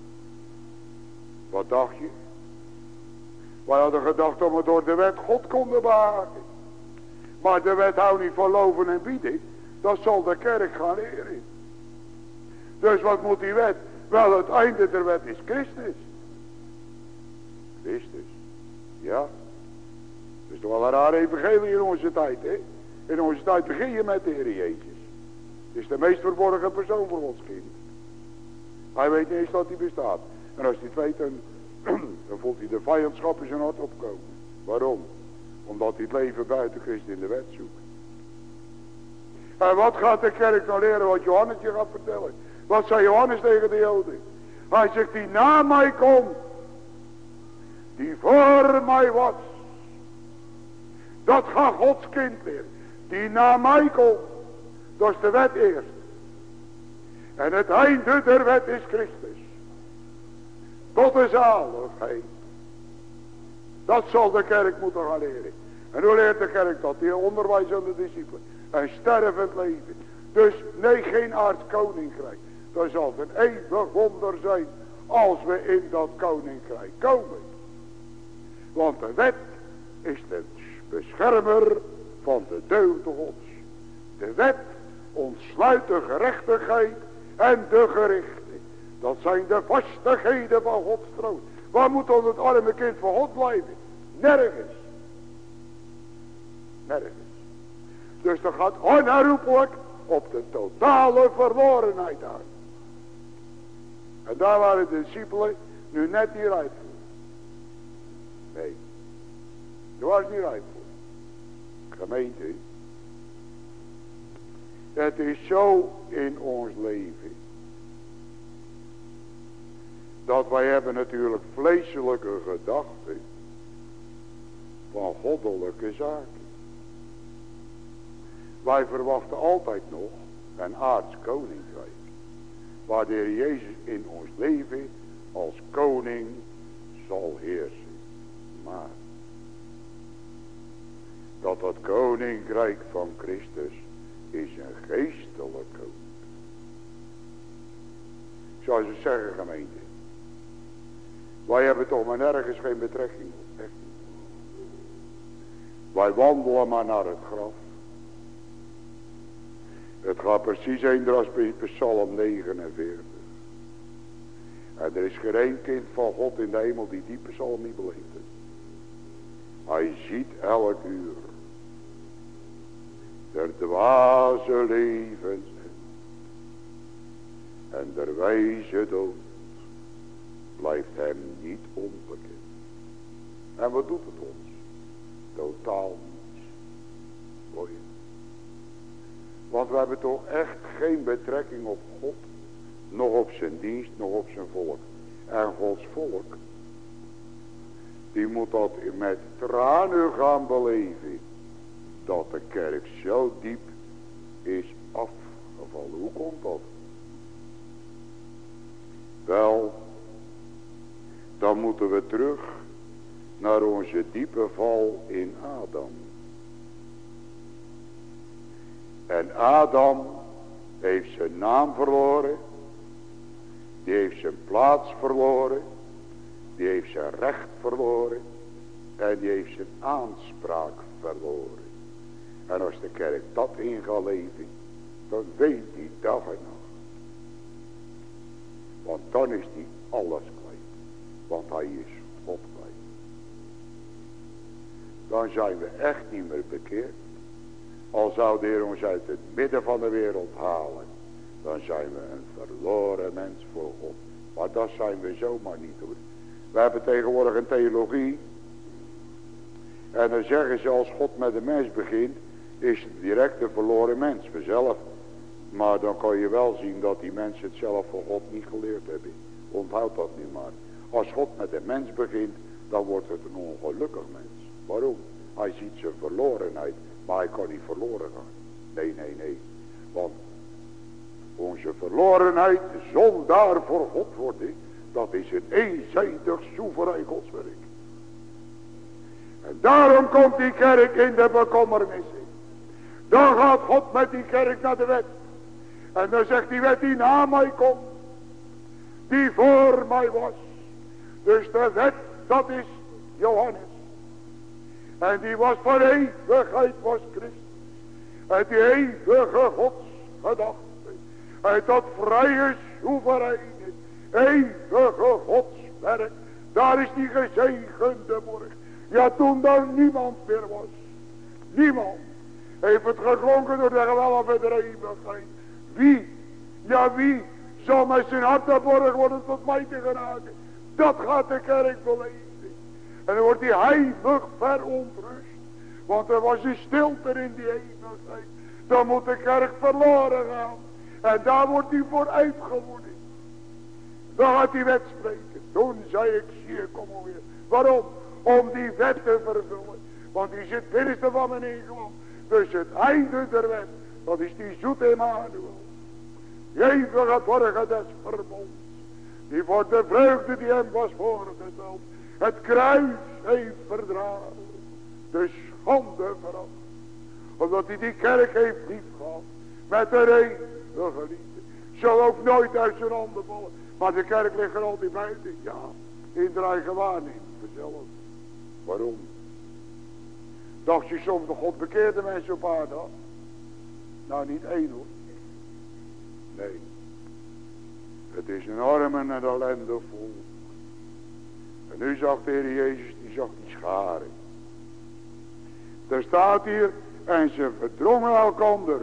Wat dacht je? Wij hadden gedacht dat we door de wet God konden behagen. Maar de wet houdt niet van loven en bieden. Dat zal de kerk gaan leren. Dus wat moet die wet? Wel, het einde der wet is Christus. Christus. Ja. Dat is toch wel een raar evangelie in onze tijd, hè? In onze tijd begin je met de Heer Jezus. Het is de meest verborgen persoon voor ons kind. Hij weet niet eens dat hij bestaat. En als hij het weet, dan, dan voelt hij de vijandschap in zijn hart opkomen. Waarom? Omdat hij het leven buiten Christus in de wet zoekt. En wat gaat de kerk nou leren wat Johannes je gaat vertellen? Wat zei Johannes tegen de Joden? Hij zegt, die na mij komt, die voor mij was. Dat gaat Gods kind leren. Die na mij komt. Dat is de wet eerst. En het einde der wet is Christus. Tot de zaligheid. Dat zal de kerk moeten gaan leren. En hoe leert de kerk dat? Die onderwijs aan de discipelen. En stervend leven. Dus nee, geen aards koninkrijk. Dat zal een eeuwig wonder zijn. Als we in dat koninkrijk komen. Want de wet is de beschermer van de deugden Gods. De wet ontsluit de gerechtigheid en de gerichten. Dat zijn de vastigheden van Gods troon. Waar moet dan het arme kind van God blijven? Nergens. Nergens. Dus dat gaat onherroepelijk op de totale verlorenheid aan. En daar waren de discipelen nu net niet rijp voor. Nee. Daar waren ze niet rijp voor. Gemeente. Het is zo in ons leven. Dat wij hebben natuurlijk vleeselijke gedachten. Van goddelijke zaken. Wij verwachten altijd nog een aards koninkrijk. Waar de Heer Jezus in ons leven als koning zal heersen. Maar dat dat koninkrijk van Christus is een geestelijk koninkrijk. Zou ze zeggen, gemeente. Wij hebben toch maar nergens geen betrekking op. Echt niet. Wij wandelen maar naar het graf. Het gaat precies eender als bij Psalm negenenveertig. En er is geen één kind van God in de hemel die die psalm niet beleeft. Hij ziet elk uur. Der dwaze levens en der wijze dood blijft hem niet onbekend. En wat doet het ons? Totaal niets. Hoor je? Want we hebben toch echt geen betrekking op God. Nog op zijn dienst, nog op zijn volk. En Gods volk. Die moet dat met tranen gaan beleven. Dat de kerk zo diep is afgevallen. Hoe komt dat? Wel, dan moeten we terug naar onze diepe val in Adam. En Adam heeft zijn naam verloren. Die heeft zijn plaats verloren. Die heeft zijn recht verloren. En die heeft zijn aanspraak verloren. En als de kerk dat in gaat leven, dan weet die dag en nacht. Want dan is die alles kwijt. Want hij is God kwijt. Dan zijn we echt niet meer bekeerd. Al zou de Heer ons uit het midden van de wereld halen, dan zijn we een verloren mens voor God. Maar dat zijn we zomaar niet hoor. We hebben tegenwoordig een theologie. En dan zeggen ze als God met de mens begint, is het direct een verloren mens vanzelf. Maar dan kan je wel zien dat die mensen het zelf van God niet geleerd hebben. Onthoud dat nu maar. Als God met de mens begint, dan wordt het een ongelukkig mens. Waarom? Hij ziet zijn verlorenheid, maar hij kan niet verloren gaan. Nee, nee, nee. Want onze verlorenheid, zondaar voor God worden, dat is een eenzijdig soeverein godswerk. En daarom komt die kerk in de bekommernissen. Dan gaat God met die kerk naar de wet. En dan zegt die wet die na mij komt. Die voor mij was. Dus de wet, dat is Johannes. En die was van eeuwigheid was Christus. En die eeuwige godsgedachte. En dat vrije soevereine, eeuwige godswerk. Daar is die gezegende borg. Ja, toen daar niemand meer was. Niemand. Heeft het geklonken door de gewelven der eeuwigheid. Wie? Ja, wie zal met zijn hart naar borg worden tot mij te geraken? Dat gaat de kerk beleven. En dan wordt die heilig verontrust. Want er was een stilte in die eeuwigheid. Dan moet de kerk verloren gaan. En daar wordt hij voor uitgewonnen. Dan gaat die wet spreken. Toen zei ik, zie ik kom alweer. Waarom? Om die wet te vervullen. Want die zit binnenste van mijn ingewand. Dus het einde der wet. Dat is die zoete Emmanuel. Die eeuwige borgen des verbonds. Die voor de vreugde die hem was voorgesteld. Het kruis heeft verdragen. De schande veracht. Omdat hij die kerk heeft lief gehad. Met de eeuwige liefde. Zal ook nooit uit zijn handen vallen. Maar de kerk ligt er altijd buiten. Ja, in de eigen waarneming. Vanzelf. Waarom? Dacht je soms dat God bekeerde mensen op aarde had? Nou, niet één hoor. Nee. Het is een arm en een ellendig volk. En nu zag de Heer Jezus, die zag die scharen. Er staat hier, en ze verdrongen elkander.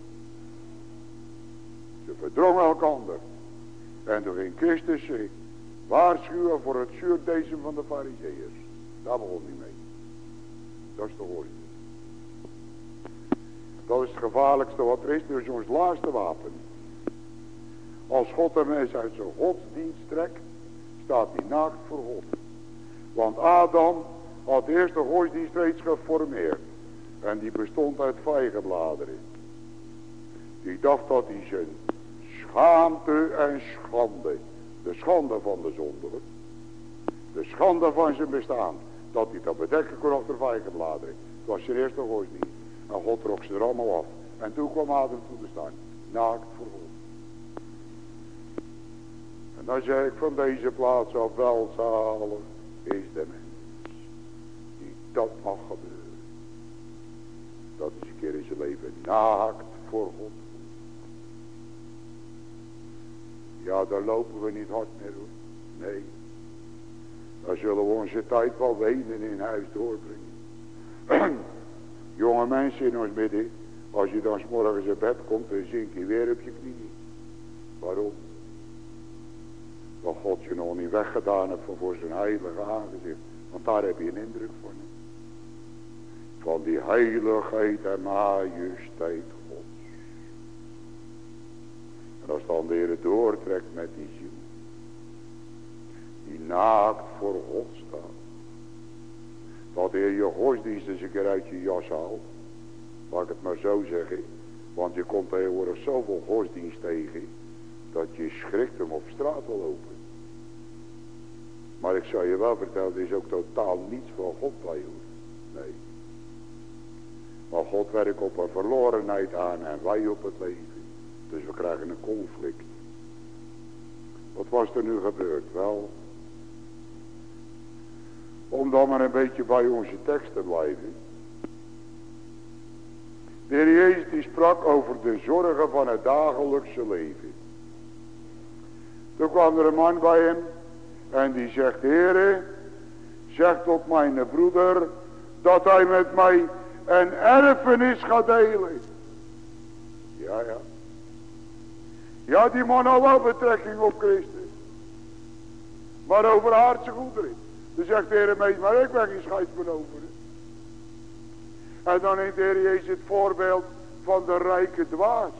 Ze verdrongen elkander. En toen ging Christus zich waarschuwen voor het zuurdesem van de Farizeeërs. Daar begon hij mee. Dat is de hoorn. Dat is het gevaarlijkste wat er is. Dus ons laatste wapen. Als God een mens uit zijn godsdienst trekt, staat hij naakt voor God. Want Adam had de eerste godsdienst reeds geformeerd. En die bestond uit vijgenbladeren. Die dacht dat hij zijn schaamte en schande, de schande van de zonde, de schande van zijn bestaan, dat hij dat bedekken kon achter vijgenbladeren. Dat was zijn eerste godsdienst. En God trok ze er allemaal af. En toen kwam Adam toe te staan, naakt voor God. En dan zeg ik van deze plaats af, welzalig is de mens die dat mag gebeuren. Dat is een keer in zijn leven naakt voor God. Ja, daar lopen we niet hard meer hoor. Nee. Dan zullen we onze tijd wel wenen in huis doorbrengen. Jonge mensen in ons midden. Als je dan 's morgens in bed komt, dan zink je weer op je knieën. Waarom? Dat God je nog niet weggedaan heeft van voor zijn heilige aangezicht. Want daar heb je een indruk van. Van die heiligheid en majesteit Gods. En als dan de Heer doortrekt met die ziel. Die naakt voor God staat. Dat de Heer je godsdienst eens een keer uit je jas haalt. Laat ik het maar zo zeggen. Want je komt tegenwoordig zoveel godsdienst tegen. Dat je schrikt om op straat te lopen. Maar ik zou je wel vertellen, er is ook totaal niets van God bij hoor. Nee. Maar God werkt op een verlorenheid aan en wij op het leven. Dus we krijgen een conflict. Wat was er nu gebeurd? Wel, om dan maar een beetje bij onze tekst te blijven. De Heer Jezus die sprak over de zorgen van het dagelijkse leven. Toen kwam er een man bij hem en die zegt, Heere, zeg tot mijn broeder dat hij met mij een erfenis gaat delen. Ja, ja. Ja, die man had wel betrekking op Christus. Maar over aardse goederen. Dan zegt de Heer meest, maar ik ben geen scheidsbenover. En dan neemt de Heer Jezus het voorbeeld van de rijke dwaas.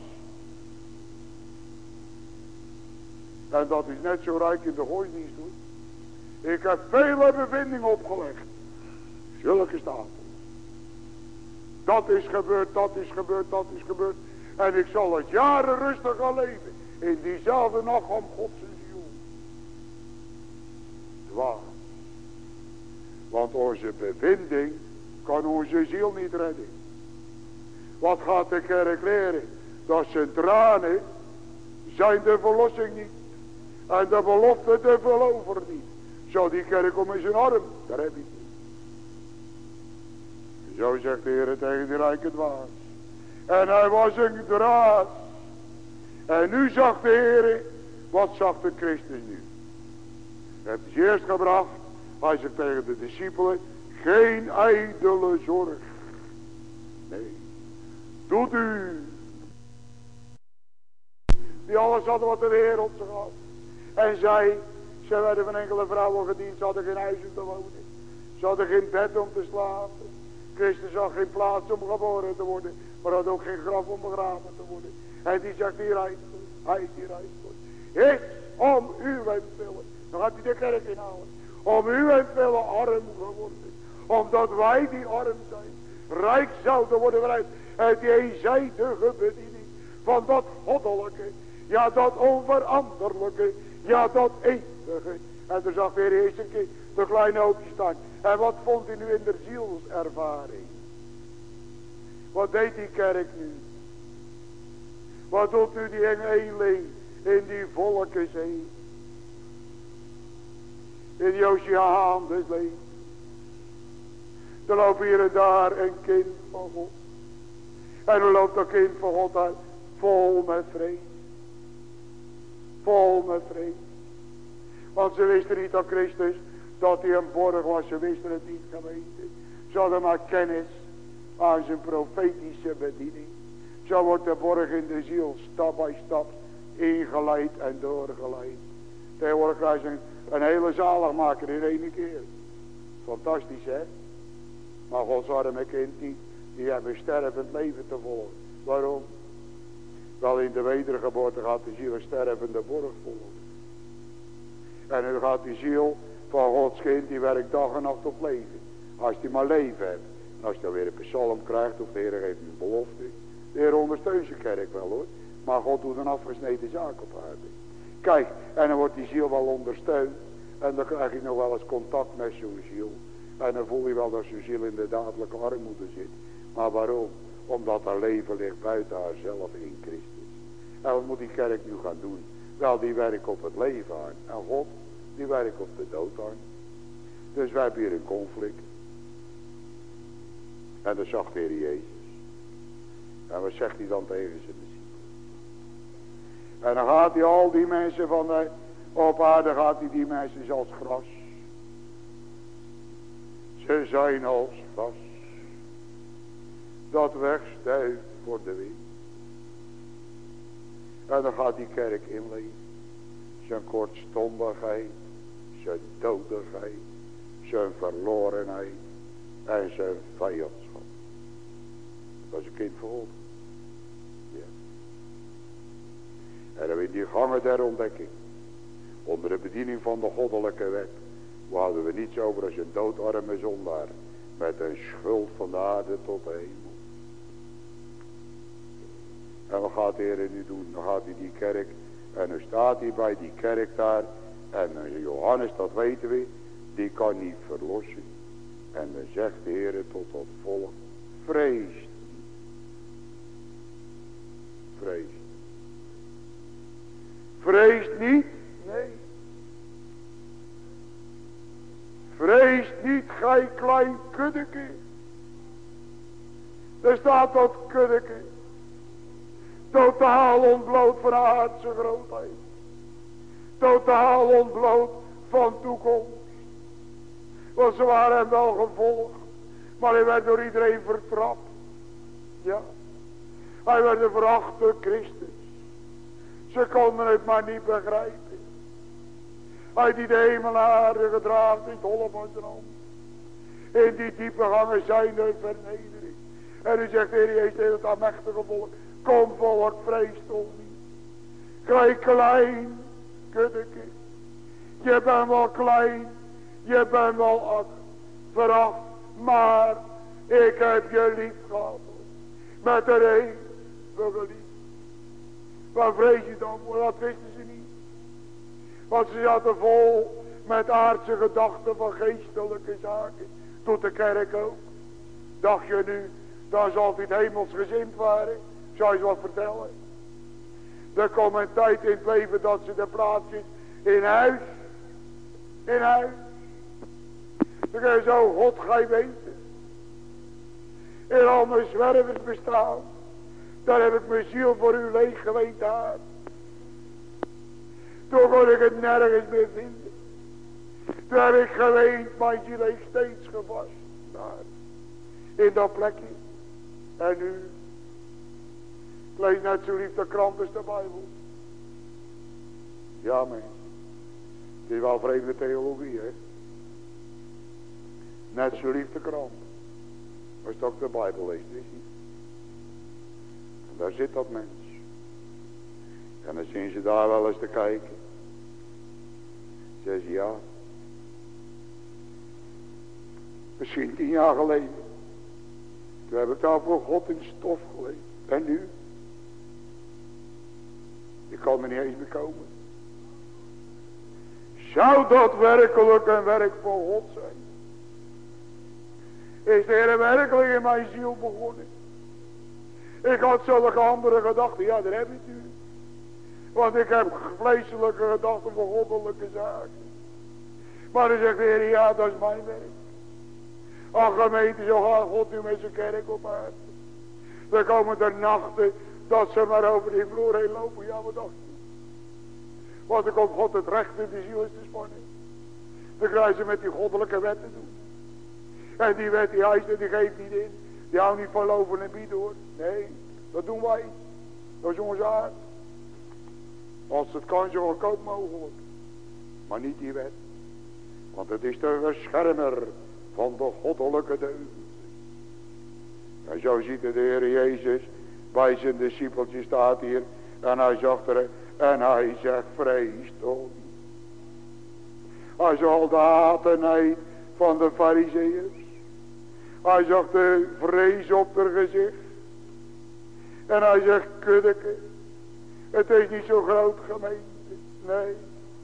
En dat is net zo rijk in de godsdienst hoor. Ik heb vele bevindingen opgelegd. Zulke stapel. Dat is gebeurd, dat is gebeurd, dat is gebeurd. En ik zal het jaren rustig gaan leven. In diezelfde nacht om Gods ziel. Dwaas. Want onze bevinding kan onze ziel niet redden. Wat gaat de kerk leren? Dat zijn tranen zijn de verlossing niet. En de belofte de verlover niet. Zo die kerk om in zijn arm, daar heb je het niet. Zo zegt de Heer tegen die rijke dwaas. En hij was een draad. En nu zag de Heer, wat zag de Christus nu? Hij heeft het eerst gebracht. Hij zegt tegen de discipelen, geen ijdele zorg. Nee. Doet u. Die alles hadden wat de wereld ze had. En zij, ze werden van enkele vrouwen gediend. Ze hadden geen huis om te wonen. Ze hadden geen bed om te slapen. Christus had geen plaats om geboren te worden. Maar had ook geen graf om begraven te worden. En die zegt hier uit. Hij is hier uit. Is om uw willen. Dan gaat hij de kerk inhalen. Om uw willen arm geworden. Omdat wij die arm zijn. Rijk zouden worden vanuit het eenzijdige bediening. Van dat goddelijke. Ja, dat onveranderlijke. Ja, dat eeuwige. En er zag weer eerst een keer de kleine oogje staan. En wat vond hij nu in de zielservaring? Wat deed die kerk nu? Wat doet u die engeling in die volkenzee? In die oceaan des levens. Er loopt hier en daar een kind van God. En er loopt dat kind van God uit. Vol met vrees. Vol met vrees. Want ze wisten niet aan Christus dat hij een borg was. Ze wisten het niet, gemeente. Ze hadden maar kennis aan zijn profetische bediening. Zo wordt de borg in de ziel stap bij stap ingeleid en doorgeleid. Tegenwoordig krijg je een, een hele zaligmaker in één keer. Fantastisch, hè? Maar Gods arme kind, die, die hebben stervend leven te volgen. Waarom? Wel, in de wedergeboorte gaat de ziel een stervende borg volgen. En nu gaat die ziel van Gods kind, die werkt dag en nacht op leven. Als die maar leven hebt. En als je dan weer een psalm krijgt, of de Heer geeft een belofte. De Heer ondersteunt zijn kerk wel, hoor. Maar God doet een afgesneden zaak op aarde. Kijk, en dan wordt die ziel wel ondersteund. En dan krijg je nog wel eens contact met zo'n ziel. En dan voel je wel dat zo'n ziel in de dadelijke armoede zit. Maar waarom? Omdat haar leven ligt buiten haarzelf in Christus. En wat moet die kerk nu gaan doen? Wel, die werkt op het leven aan. En God, die werkt op de dood aan. Dus wij hebben hier een conflict. En dat zag de Heer Jezus. En wat zegt hij dan tegen zijn discipelen? En dan gaat hij al die mensen van de, op aarde gaat hij die mensen als gras. Ze zijn als gras. Dat wegstuift voor de wind. En dan gaat die kerk inleven. Zijn kortstondigheid. Zijn dodigheid. Zijn verlorenheid. En zijn vijandschap. Dat is een kind van God. Ja. En dan in die gangen der ontdekking. Onder de bediening van de goddelijke wet. Waar hadden we niets over als een doodarme zondaar. Met een schuld van de aarde tot de hemel. En wat gaat de Heer nu doen? Dan gaat hij die kerk. En dan staat hij bij die kerk daar. En Johannes, dat weten we. Die kan niet verlossen. En dan zegt de Heer tot dat volk. Vrees. Vrees. Vrees niet. Nee. Vrees niet, gij klein kuddeke. Er staat dat kuddeke. Totaal ontbloot van aardse grootheid. Totaal ontbloot van toekomst. Want ze waren hem wel gevolgd. Maar hij werd door iedereen vertrapt. Ja. Hij werd veracht door Christus. Ze konden het maar niet begrijpen. Hij die de hemel en aarde gedraagt in het holle van zijn hand. In die diepe gangen zijn er vernedering. En u zegt de Heer Jezus tegen het aanmächtige volk. Kom volk, vrees toch niet. Gij klein kuddeke. Je bent wel klein. Je bent wel veracht. Maar ik heb je lief gehad. Met de eeuwige liefde. Waar vrees je dan voor? Dat wisten ze niet. Want ze zaten vol met aardse gedachten van geestelijke zaken. Doet de kerk ook. Dacht je nu, dan zal het hemelsgezind waren. Zou je eens wat vertellen? Er komt een tijd in het leven dat ze de plaatsjes in huis. In huis. Dan kun je zo, God gij weten. In al mijn zwervers bestaan. Daar heb ik mijn ziel voor u leeg geweten daar. Toen kon ik het nergens meer vinden. Toen heb ik geweend, mijn ziel heeft steeds gevast. Daar. In dat plekje. En nu. Ik lees net zo lief de krant als de Bijbel. Ja mensen. Het is wel vreemde theologie, hè. Net zo lief de krant. Als het ook de Bijbel leest, is niet. En daar zit dat mens. En dan zien ze daar wel eens te kijken. Zeggen ze ja. Misschien tien jaar geleden. Toen heb ik daar voor God in stof geleefd. En nu? Ik kan er niet eens meer komen. Zou dat werkelijk een werk van God zijn? Is de Heer werkelijk in mijn ziel begonnen? Ik had zulke andere gedachten. Ja, daar heb ik u. Want ik heb vleeselijke gedachten voor goddelijke zaken. Maar dan zegt de Heer, ja, dat is mijn werk. Ach, gemeente, zo gaat God nu met zijn kerk op aarde. Dan komen er nachten dat ze maar over die vloer heen lopen. Ja, wat dacht je? Want dan komt God het recht in de ziel is te spannen. Dan krijgen ze met die goddelijke wetten doen. En die wet die eist en die geeft niet in. Die houdt niet van loven en bieden hoor. Nee, dat doen wij. Dat is onze aard. Als het kan zo goedkoop mogelijk. Maar niet die wet. Want het is de beschermer van de goddelijke deugd. En zo ziet de Heer Jezus bij zijn discipeltjes staat hier. En hij zag er. En hij zegt vrees toch niet. Hij zag de hatenheid van de Farizeeërs. Hij zag de vrees op haar gezicht. En hij zegt kuddeke. Het is niet zo groot gemeente. Nee.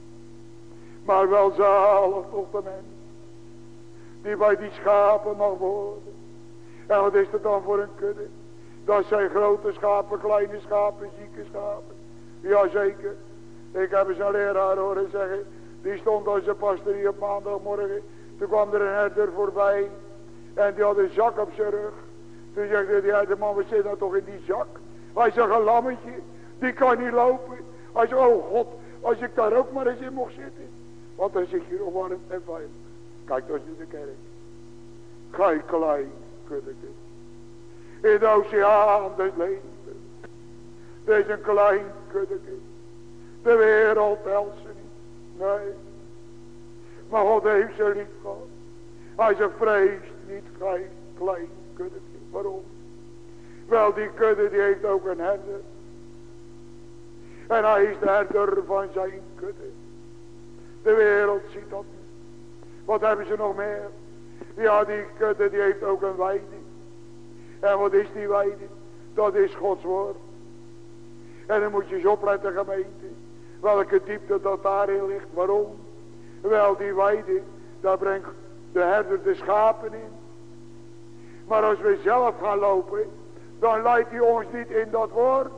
Maar wel zalig tot de mens. Die bij die schapen mag worden. En wat is het dan voor een kudde? Dat zijn grote schapen, kleine schapen, zieke schapen. Jazeker. Ik heb eens een leraar horen zeggen. Die stond als een pastorie op maandagmorgen. Toen kwam er een herder voorbij. En die had een zak op zijn rug. Toen zegt hij, ja, de man, wat zit nou toch in die zak? Hij zegt, een lammetje. Die kan niet lopen. Hij zegt, oh God, als ik daar ook maar eens in mocht zitten. Want dan zit je nog warm en veilig. Kijk, dat is in de kerk. Gij klein kuddeke. In de oceaan des levens. Er is een klein kuddeke. De wereld helpt ze niet. Nee. Maar God heeft ze lief gehad. Hij zegt, vrees niet, gij klein kuddeke. Waarom? Wel, die kudde die heeft ook een herder. En hij is de herder van zijn kudde. De wereld ziet dat niet. Wat hebben ze nog meer? Ja, die kudde die heeft ook een weide. En wat is die weide? Dat is Gods woord. En dan moet je eens opletten, gemeente. Welke diepte dat daarin ligt. Waarom? Wel, die weide, daar brengt de herder de schapen in. Maar als we zelf gaan lopen, dan leidt hij ons niet in dat woord.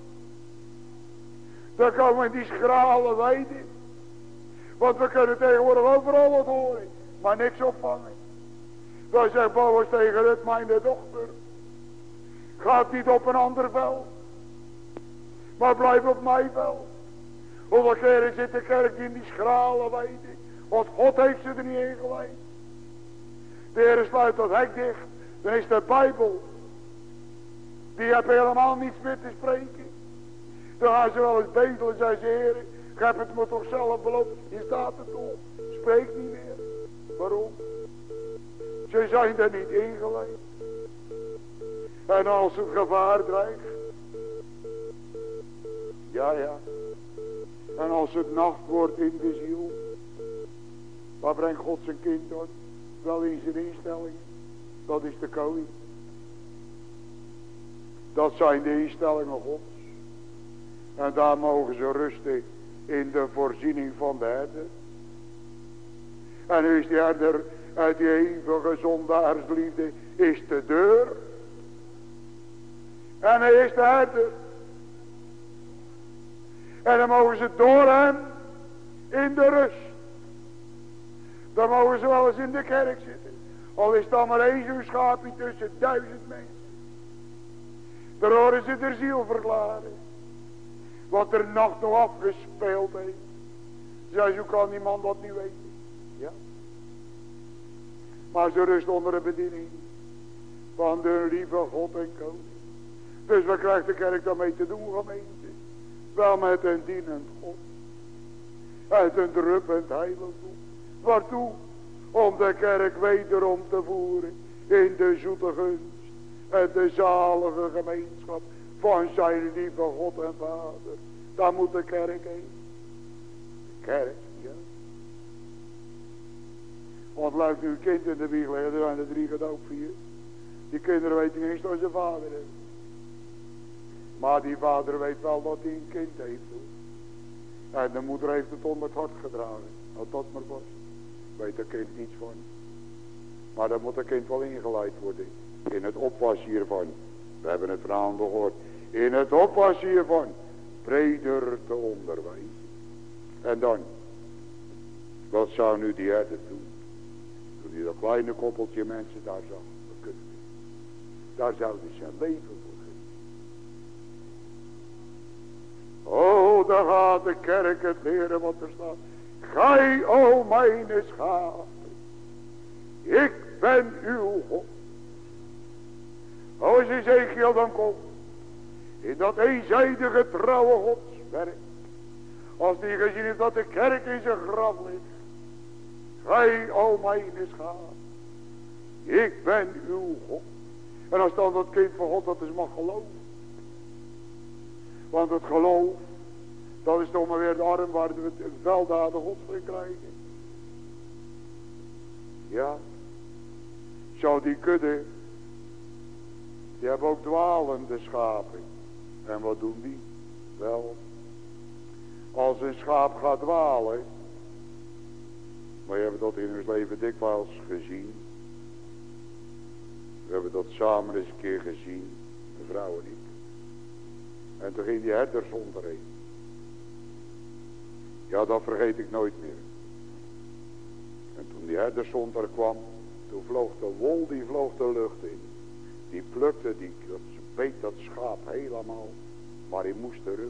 Dan komen we in die schrale weide. Want we kunnen tegenwoordig overal wat horen, maar niks opvangen. Dan zegt Boas tegen Rut, mijn dochter. Gaat niet op een ander veld, maar blijf op mijn veld. Hoeveel keren zit de kerk in die schrale weide? Want God heeft ze er niet in geleid. De Heer sluit dat hek dicht. Dan is de Bijbel. Die heeft helemaal niets meer te spreken. Dan gaan ze wel eens bedelen, zei ze, Heer, ik heb het me toch zelf beloofd. Hier staat het toch. Spreek niet meer. Waarom? Ze zijn er niet ingeleid. En als het gevaar dreigt. Ja, ja. En als het nacht wordt in de ziel. Waar brengt God zijn kind dan? Wel in zijn instelling. Dat is de koning. Dat zijn de instellingen Gods. En daar mogen ze rusten in de voorziening van de herder. En nu is die herder uit die eeuwige zondaarsliefde is de deur. En hij is de herder. En dan mogen ze door hem in de rust. Dan mogen ze wel eens in de kerk zitten. Al is dan maar één zo'n schaapje tussen duizend mensen. Daar horen ze de ziel verklaren. Wat er nacht nog afgespeeld heeft. Zij, hoe kan die man dat niet weten? Ja. Maar ze rust onder de bediening van de lieve God en koning. Dus wat krijgt de kerk daarmee te doen, gemeente? Wel met een dienend God. Uit een druppend heiligdom. Waartoe? Om de kerk wederom te voeren in de zoete gunst en de zalige gemeenschap van zijn lieve God en Vader. Daar moet de kerk heen. De kerk, ja. Want luidt nu een kind in de wieg liggen, er zijn er drie gedoopt, vier. Die kinderen weten niet eens dat ze vader hebben. Maar die vader weet wel dat hij een kind heeft. Hoor. En de moeder heeft het onder het hart gedragen. Nou, dat maar vast. Weet het kind niets van. Maar dan moet het kind wel ingeleid worden. In het oppassen hiervan. We hebben het verhaal gehoord. In het oppassen hiervan. Breder te onderwijzen. En dan. Wat zou nu die herder doen? Toen hij dat kleine koppeltje mensen daar zag. Dat kunnen we. Daar zou hij zijn leven voor geven. Oh, daar gaat de kerk het leren wat er staat. Gij, o mijn schapen. Ik ben uw God. Als Ezekiel dan komt. In dat eenzijdige trouwe godswerk. Als die gezien heeft dat de kerk in zijn graf ligt. Gij, o mijn schapen. Ik ben uw God. En als dan dat kind van God dat is mag geloven. Want het geloof. Dat is toch maar weer de arm waar we het weldaden gods voor krijgen. Ja. Zou die kudde. Die hebben ook dwalende schapen. En wat doen die? Wel. Als een schaap gaat dwalen. Maar je hebt dat in ons leven dikwijls gezien. We hebben dat samen eens een keer gezien. De vrouw en ik. En toen ging die herders onderheen. Ja, dat vergeet ik nooit meer. En toen die herdershond er kwam. Toen vloog de wol, die vloog de lucht in. Die plukte, die dat beet dat schaap helemaal. Maar hij moest terug.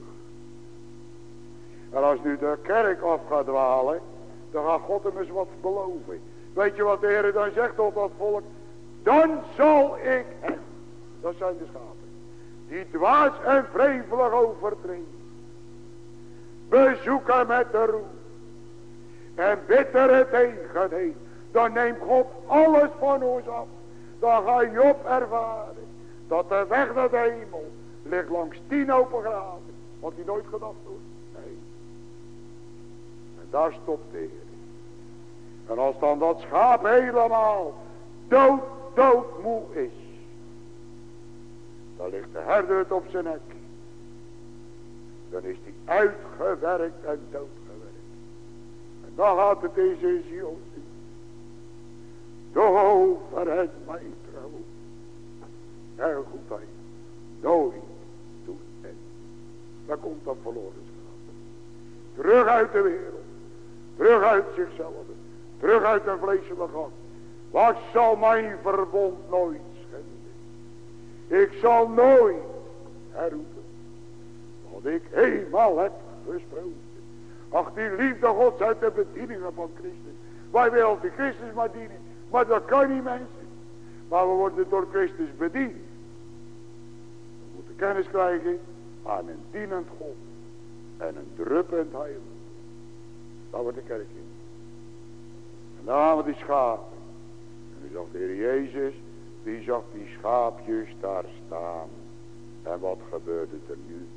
En als nu de kerk af gaat dwalen. Dan gaat God hem eens wat beloven. Weet je wat de Heer dan zegt tot dat volk? Dan zal ik hem. Dat zijn de schapen. Die dwaas en wrevelig overtreden. Bezoeken met de roem. En bittere tegenheen. Dan neemt God alles van ons af. Dan ga Job ervaren. Dat de weg naar de hemel ligt langs tien open graven. Had hij nooit gedacht hoor. Nee. En daar stopt de Heer. En als dan dat schaap helemaal dood, dood moe is. Dan ligt de herder het op zijn nek. Dan is hij uitgewerkt en doodgewerkt. En dan gaat het in zijn ziel zien. Dover mijn trouw. Heel goed hij. Nooit doet het. Dan komt dat verloren schaap. Terug uit de wereld. Terug uit zichzelf. Terug uit een vleeselijke gang. Wat zal mijn verbond nooit schenden? Ik zal nooit herroepen. Wat ik eenmaal heb gesproken. Ach, die liefde Gods uit de bedieningen van Christus. Wij willen de Christus maar dienen. Maar dat kan niet mensen. Maar we worden door Christus bediend. We moeten kennis krijgen aan een dienend God. En een druppend heilig. Dat wordt de kerk in. En dan gaan we die schapen. En nu zag de Heer Jezus. Die zag die schaapjes daar staan. En wat gebeurde er nu?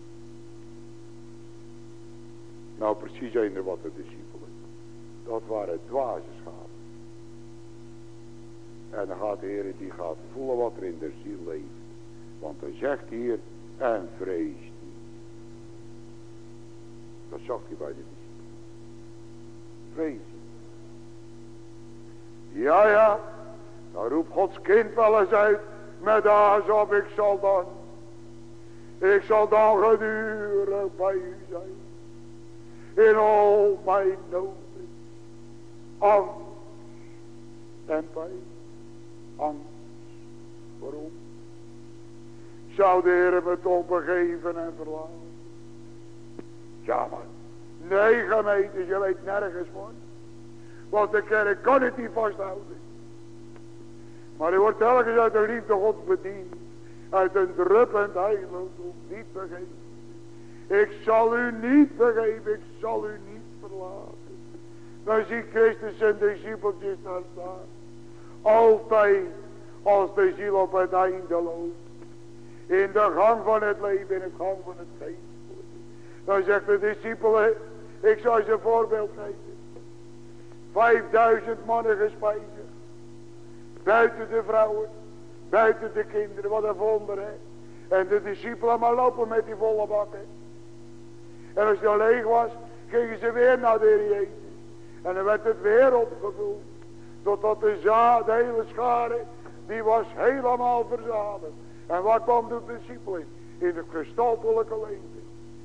Nou precies eender wat de discipelen. Dat waren dwaze schapen. En dan gaat de Heer die gaat voelen wat er in de ziel leeft. Want hij zegt hier. En vrees niet. Dat zag hij bij de discipelen. Vrees niet. Ja ja. Dan roept Gods kind wel eens uit. Met haast op, ik zal dan. Ik zal dan gedurig bij u zijn. In al mijn noden. Angst. En pijn. Angst. Waarom? Zou de Heer me toch begeven en verlaten? Ja maar. Nee gemeentes, je weet nergens van. Want de kerk kan het niet vasthouden. Maar u wordt telkens uit de liefde Gods bediend. Uit een druppend heiligdom niet vergeven. Ik zal u niet vergeven, ik zal u niet verlaten. Dan ziet Christus zijn discipeltjes daar staan. Altijd als de ziel op het einde loopt. In de gang van het leven, in de gang van het geest. Dan zegt de discipelen, ik zal je een voorbeeld geven. Vijfduizend mannen gespijzigd. Buiten de vrouwen, buiten de kinderen, wat een wonder hè. En de discipelen maar lopen met die volle bakken. En als die al leeg was, gingen ze weer naar de Heer Jezus. En dan werd het weer opgevuld. Totdat de, za, de hele schare, die was helemaal verzadigd. En waar kwam de discipelen? In het gestaltelijke leeftijd.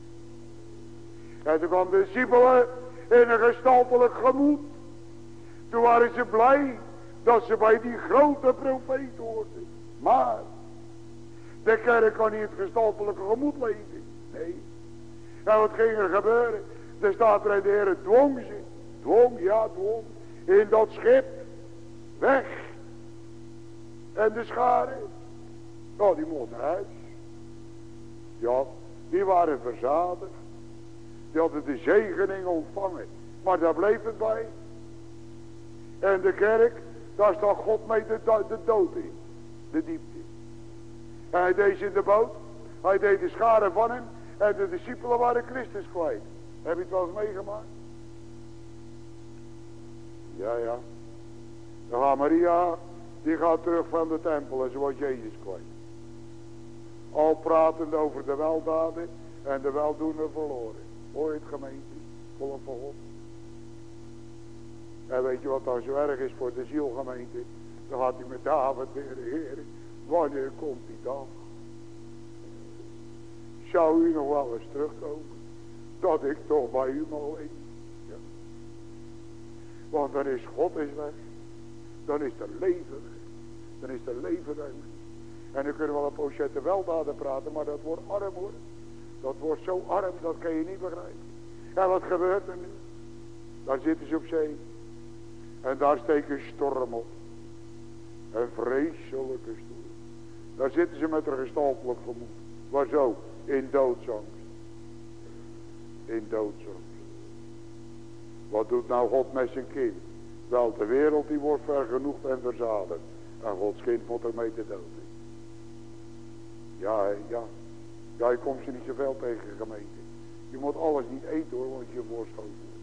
En toen kwam de discipelen in een gestaltelijk gemoed. Toen waren ze blij dat ze bij die grote profeet hoorden. Maar de kerk kan niet het gestaltelijke gemoed leven. Nee. En wat ging er gebeuren? Er staat er, de Heer dwong ze. Dwong, ja dwong. In dat schip. Weg. En de schare. Nou, die mocht naar huis. Ja, die waren verzadigd. Die hadden de zegening ontvangen. Maar daar bleef het bij. En de kerk, daar staat God mee de, de dood in. De diepte. En hij deed ze in de boot. Hij deed de scharen van hem. En de discipelen waren Christus kwijt. Heb je het wel eens meegemaakt? Ja, ja. Dan gaat Maria, die gaat terug van de tempel en ze wordt Jezus kwijt. Al pratend over de weldaden en de weldoener verloren. Hoor je het, gemeente? Volk van God. En weet je wat dan zo erg is voor de zielgemeente? Dan gaat hij met David weer, Heer, wanneer komt die dag? Zou u nog wel eens terugkomen? Dat ik toch bij u mag leven. Ja. Want dan is God is weg. Dan is er leven weg. Dan is er leven weg. En dan kunnen we wel een pochette weldaden praten, maar dat wordt arm hoor. Dat wordt zo arm, dat kan je niet begrijpen. En wat gebeurt er nu? Daar zitten ze op zee. En daar steken storm op. Een vreselijke storm. Daar zitten ze met een gestaltelijk gemoed. Maar zo, in doodsangst. In doodsangst. Wat doet nou God met zijn kind? Wel, de wereld die wordt vergenoegd en verzadigd. En Gods kind moet ermee te dood. Ja, ja. Ja, je komt ze niet zoveel tegen, gemeente. Je moet alles niet eten hoor, want je voorschoten wordt.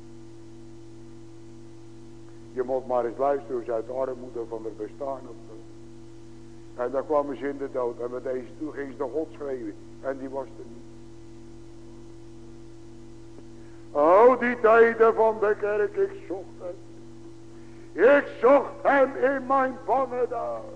Je moet maar eens luisteren hoe ze uit de armoede van het bestaan opkomen. En dan kwamen ze in de dood. En met deze toe gingen ze naar God schreeuwen. En die was er niet. Oh, die tijden van de kerk, ik zocht hem. Ik zocht hem in mijn bange dagen.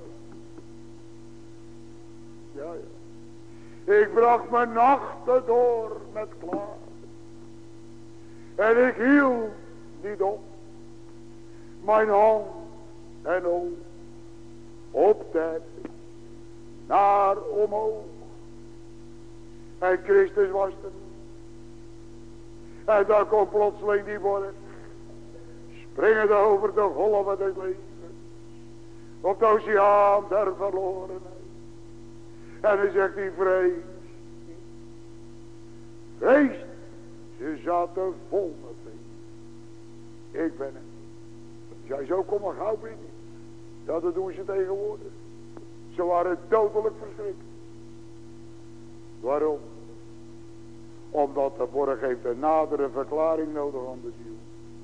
Ja, ja. Ik bracht mijn nachten door met klaar. En ik hield niet op. Mijn hand en oog op de naar omhoog. En Christus was er. En daar komt plotseling die borg. Springend over de golven des levens. Op de oceaan der verlorenheid. En dan zegt hij vrees. Vrees. Ze zaten vol met me. Ik ben het. Jij zo kom maar gauw binnen. Ja, dat doen ze tegenwoordig. Ze waren dodelijk verschrikt. Waarom? Omdat de borg heeft een nadere verklaring nodig aan de ziel.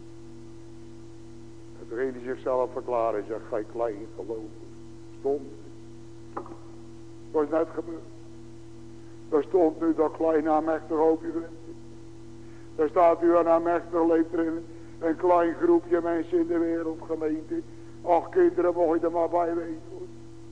En degene die zichzelf verklaren zegt, gij klein geloven. Stond. Dat is net gebeurd. Daar stond nu dat kleine aanmächtig hoopje vrienden. Daar staat u een aanmächtig leeft erin. Een klein groepje mensen in de wereld, gemeente. Ach, kinderen, mocht je er maar bij weten. Hoor.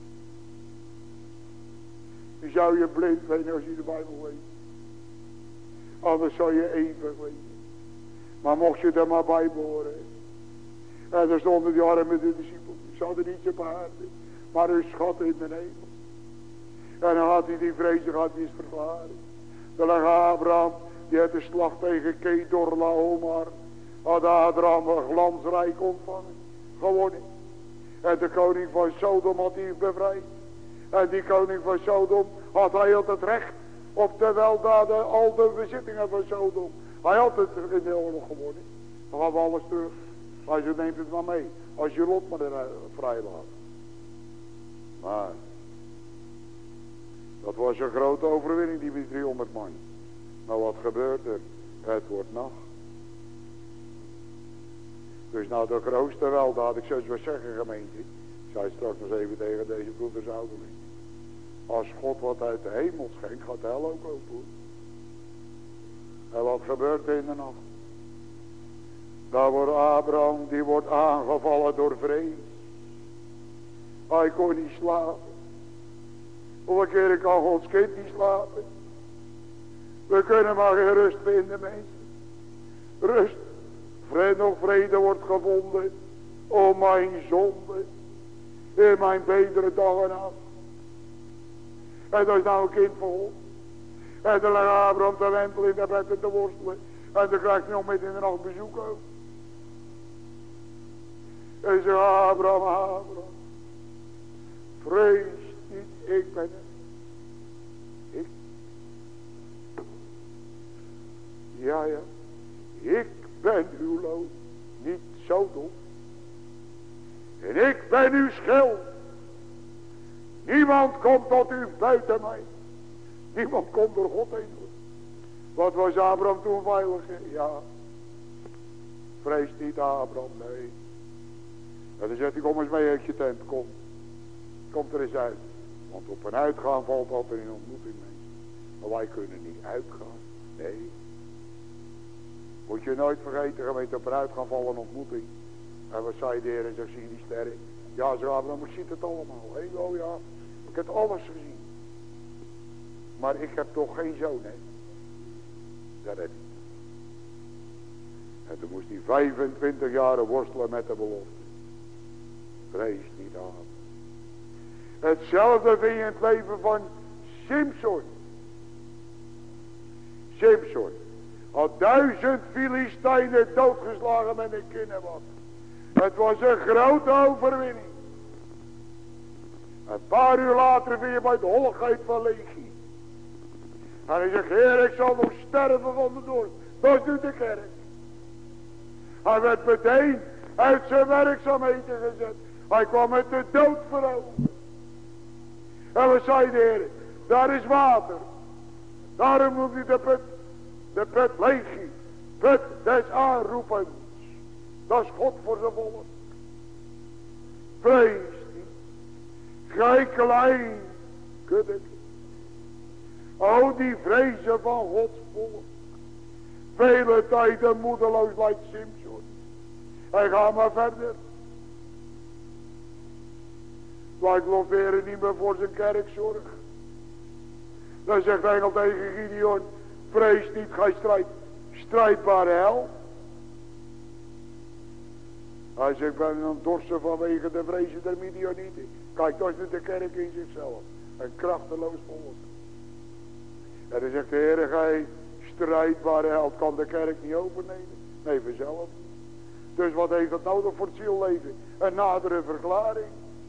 Je zou je blind weten als je de Bijbel weet. Anders zou je eeuwig weten. Maar mocht je er maar bij behoren. En daar stonden die arme de discipelen. Ze hadden niets op aarde. Maar hun schat in de hemel. En dan had hij die vrezen gehad, die is verklaren. Dan lag Abraham, die had de slag tegen Kedorlaomer. Had Abraham een glansrijk ontvangen. Gewonnen. En de koning van Sodom had hij bevrijd. En die koning van Sodom had hij had het recht op de weldaden, al de bezittingen van Sodom. Hij had het in de oorlog gewonnen. Dan gaan we alles terug. Hij zei, neemt het maar mee. Als je lot maar er vrij laat. Maar dat was een grote overwinning, die met driehonderd man. Maar wat gebeurt er? Het wordt nacht. Dus nou de grootste weldaad, ik zou het wel zeggen gemeente. Ik zei het straks nog even tegen deze broeders ouderling. Als God wat uit de hemel schenkt, gaat de hel ook open. En wat gebeurt er in de nacht? Daar wordt Abraham, die wordt aangevallen door vrees. Hij kon niet slapen. Hoeveel keren kan Gods kind niet slapen? We kunnen maar geen rust vinden, mensen. Rust. Vrede nog vrede wordt gevonden. O mijn zonde. In mijn betere dagen af. En dat is nou een kind van God. En dan ligt Abraham te wentelen in de bed en te worstelen. En dan krijgt hij nog midden in de nacht bezoek ook. En zegt Abraham, Abraham. Vrees niet, ik ben het. Ik. Ja, ja. Ik ben uw loon. Niet zo dom. En ik ben uw schild. Niemand komt tot u buiten mij. Niemand komt door God heen. Wat was Abraham toen veilig? Ja. Vrees niet, Abraham, nee. En dan zegt hij, kom eens mee uit je tent, kom. Kom er eens uit. Want op een uitgaan valt altijd een ontmoeting, mensen. Maar wij kunnen niet uitgaan. Nee. Moet je nooit vergeten, gemeente, op een uitgaan vallen een ontmoeting. En wat zei de Heer en zegt, zie je die sterren? Ja, zei Abraham, ik zie het allemaal. Hé, oh ja, ik heb alles gezien. Maar ik heb toch geen zoon, hè? Dat heb ik. En toen moest hij vijfentwintig jaren worstelen met de belofte. Vrees niet aan. Hetzelfde vind je in het leven van Simson. Simson had duizend Filistijnen doodgeslagen met een kinnenbak. Het was een grote overwinning. Een paar uur later vind je bij de holligheid van Legie. En hij zegt, Heer, ik zal nog sterven van de dorst. Dat doet de kerk. Hij werd meteen uit zijn werkzaamheden gezet. Hij kwam met de dood veroverd. En we zeiden, Heer, daar is water. Daarom noemt hij de put, de put Legie. Put des aanroepens. Dat is God voor zijn volk. Vrees niet. Gij klein kuddeke. O, die vrezen van Gods volk. Vele tijden moedeloos lijkt Simson. En ga maar verder. Lijkt Loferen niet meer voor zijn kerk zorg. Dan zegt de engel tegen Gideon. Vrees niet, gij strijd, strijdbare hel. Hij zegt, ik ben aan het dorsen vanwege de vrezen der Midianieten. Kijk, dat is nu de kerk in zichzelf. Een krachteloos volk. En dan zegt de Heer, gij strijdbare held, kan de kerk niet overnemen? Nee, vanzelf. Dus wat heeft dat nodig voor het zielleven? Een nadere verklaring.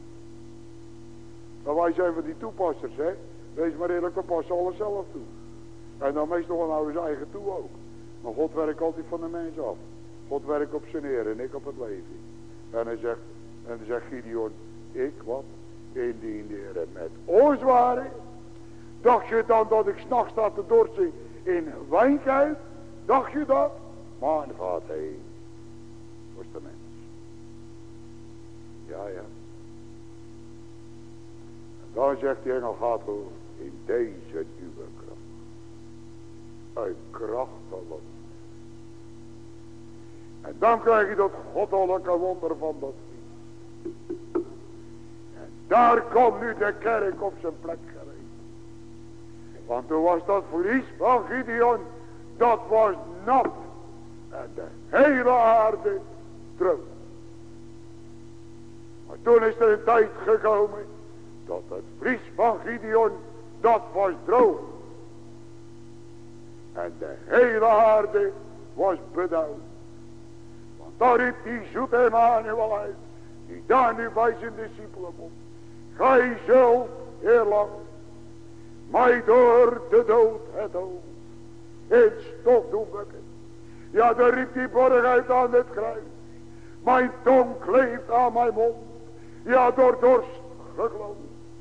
Maar wij zijn van die toepassers, hè. Wees maar eerlijk, we passen alles zelf toe. En dan meestal wel naar zijn eigen toe ook. Maar God werkt altijd van de mens af. God werkt op zijn Heer en ik op het leven. En hij zegt, en hij zegt Gideon, ik wat? Indien de Heer met ons waren. Dacht je dan dat ik s'nachts sta te dorsen in wijnkuip? Dacht je dat? Maar gaat heen. Dat is de mens. Ja, ja. En dan zegt die engel, gaat door in deze nieuwe kracht. Een krachtig. En dan krijg je dat goddelijke wonder van dat feest. En daar komt nu de kerk op zijn plek geweest. Want toen was dat vlies van Gideon, dat was nat. En de hele aarde droog. Maar toen is er een tijd gekomen, dat het vlies van Gideon, dat was droog. En de hele aarde was bedauwd. Daar riep die zoete Emmanuel uit, die daar nu bij zijn discipelen komt. Gij zult, eerlang, mij door de dood het hoofd in stof doen bukken. Ja, daar riep die borg uit aan het kruis. Mijn tong kleeft aan mijn mond. Ja, door dorst gekloot.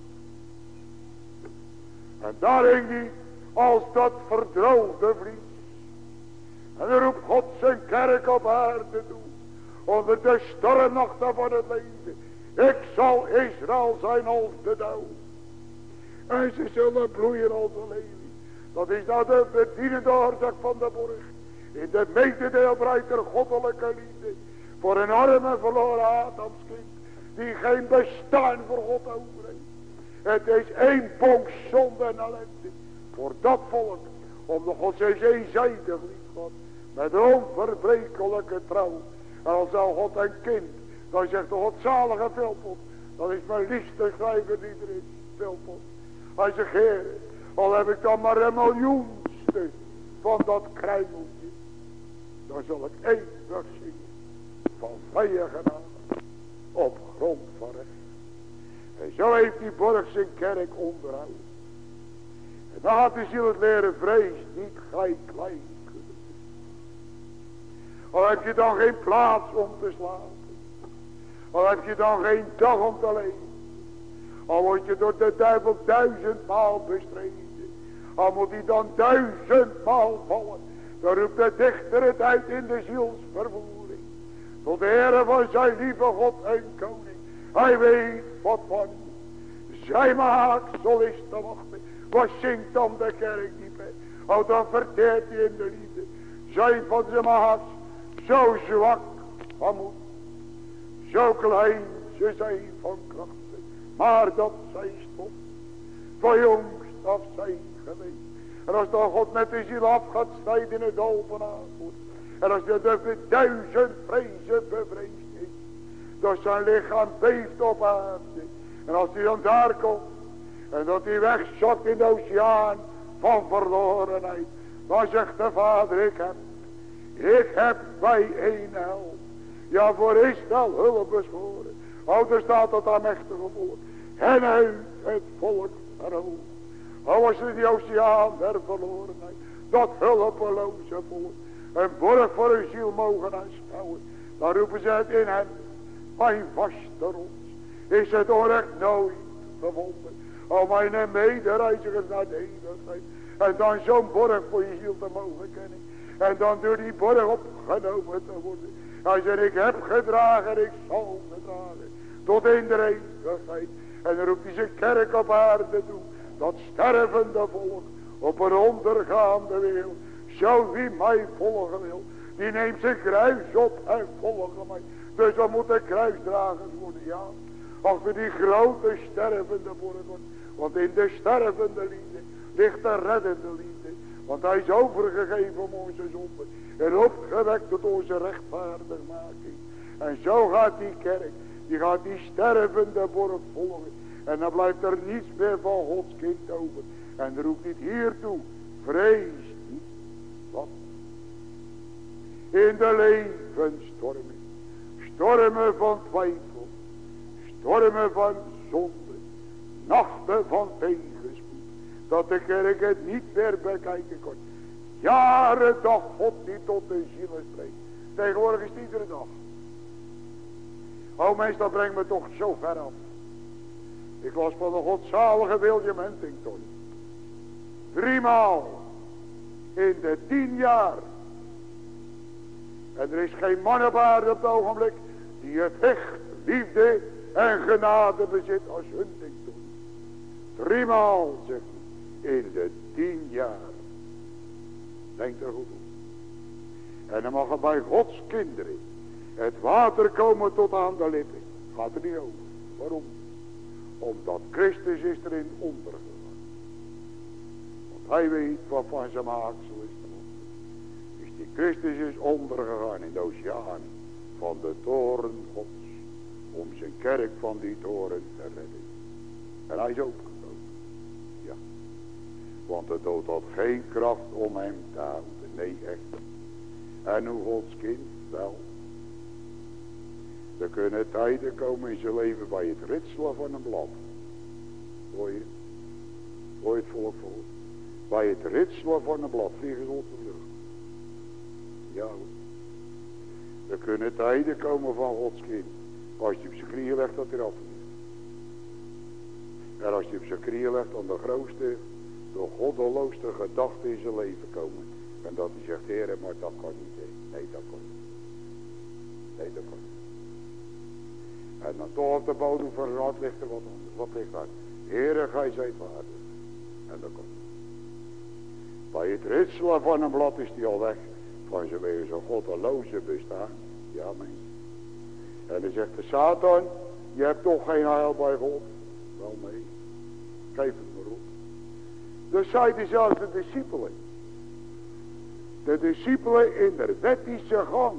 En daar hing hij als dat verdroogde vlies. En dan roept God zijn kerk op aarde toe. Onder de stormnachten van het leven. Ik zal Israël zijn als de dauw. En ze zullen bloeien als een lelie. Dat is nou de verdienende oorzaak van de borg. In de mededeelbaarheid der goddelijke liefde. Voor een arme verloren Adamskind. Die geen bestaan voor God over heeft. Het is één bonk zonde en ellende. Voor dat volk. Om de God zijn eenzijdig lief God. Met onverbrekelijke trouw. En als al God een kind. Dan zegt de godzalige Philpot. Dat is mijn liefste schrijver die er is. Philpot. Hij zegt, Heer, al heb ik dan maar een miljoenste van dat kruimeltje. Dan zal ik eeuwig zingen. Van vrije genade. Op grond van recht. En zo heeft die borg zijn kerk onderhouden. En dan gaat de ziel het leren, vrees niet gij klein kunnen. Al heb je dan geen plaats om te slapen. Al heb je dan geen dag om te leven. Al word je door de duivel duizendmaal bestreden. Al moet hij dan duizendmaal vallen. Dan roept de dichter het uit in de zielsvervoering. Tot de Heere van zijn lieve God en koning. Hij weet wat van zijn maaksel is te wachten. Wat zingt dan de kerk niet bij? Oh, dan verteert hij in de liefde. Zijn van zijn maats zo zwak van moed. Zo klein ze zijn van krachten. Maar dat zij stond. Van jongst af zijn geweest. En als dan God met de ziel af gaat snijden in het dal van aanvoer. En als de, de duizend vrezen bevreesd is. Dat zijn lichaam beeft op aarde. En als hij dan daar komt. En dat hij wegzakt in de oceaan van verlorenheid. Dan zegt de Vader, ik heb. Ik heb bij een hel. Ja, voor Israël hulp beschoren. Oh, er staat dat aan mechtige volk. En uit het volk verhoogd. Oh, als er die oceaan der verlorenheid. Dat hulpeloze volk. Een borg voor een ziel mogen aanschouwen. Dan roepen ze het in hen. Mijn vaste rots. Is het onrecht nooit gevonden. Oh, mijn medereizigers naar de eeuwigheid. En dan zo'n borg voor je ziel te mogen kennen. En dan door die borg opgenomen te worden. Hij zegt, ik heb gedragen en ik zal gedragen. Tot in de eeuwigheid. En dan roept hij zijn kerk op aarde toe. Dat stervende volk op een ondergaande wereld. Zo wie mij volgen wil. Die neemt zijn kruis op en volgen mij. Dus dan moeten kruisdragers worden, ja. Achter die grote stervende borg. Want in de stervende liefde ligt de reddende liefde. Want hij is overgegeven om onze zonde. En opgewekt tot onze rechtvaardigmaking. En zo gaat die kerk. Die gaat die stervende borg volgen. En dan blijft er niets meer van Gods kind over. En er roept niet hiertoe. Vrees niet. Wat? In de levensstormen. Stormen van twijfel. Stormen van zonde. Nachten van tegenspoed. Dat de kerk het niet meer bekijken kon. Jaren dag God die tot de zielen spreekt. Tegenwoordig is het iedere dag. O mens, dat brengt me toch zo ver af. Ik was van de godzalige William Huntington. Driemaal. In de tien jaar. En er is geen man op aarde op het ogenblik. Die het echt liefde en genade bezit als Huntington. Driemaal, zegt hij. In de tien jaar. Denk er goed op. En dan mag er bij Gods kinderen het water komen tot aan de lippen. Gaat er niet over. Waarom? Omdat Christus is erin ondergegaan. Want hij weet wat van zijn maaksel is. Dus die Christus is ondergegaan in de oceaan van de toren Gods. Om zijn kerk van die toren te redden. En hij is opgekomen. Ja. Want de dood had geen kracht om hem te houden. Nee, echt. En hoe Gods kind wel. Er kunnen tijden komen in zijn leven bij het ritselen van een blad. Hoor je? Hoor je het volk voor? Bij het ritselen van een blad vliegen ze op de lucht. Ja hoor. Er kunnen tijden komen van Gods kind. Als je op zijn knieën legt dat hij af is. En als je op zijn knieën legt dan de grootste, de goddeloosste gedachte in zijn leven komen. En dat hij zegt, Heer, maar dat kan niet. He. Nee, dat kan niet. Nee, dat kan niet. En dan toch op de bodem van zijn hart ligt er wat anders. Wat ligt daar? Heere, gij zijt waardig. En dan komt. Bij het ritselen van een blad is die al weg. Van zijn wezen zo'n goddeloze bestaan. Ja, mensen. En dan zegt de Satan, je hebt toch geen heil bij God. Wel nee, geef het maar op. Dus zeiden zelfs de discipelen. De discipelen in de wettische gang.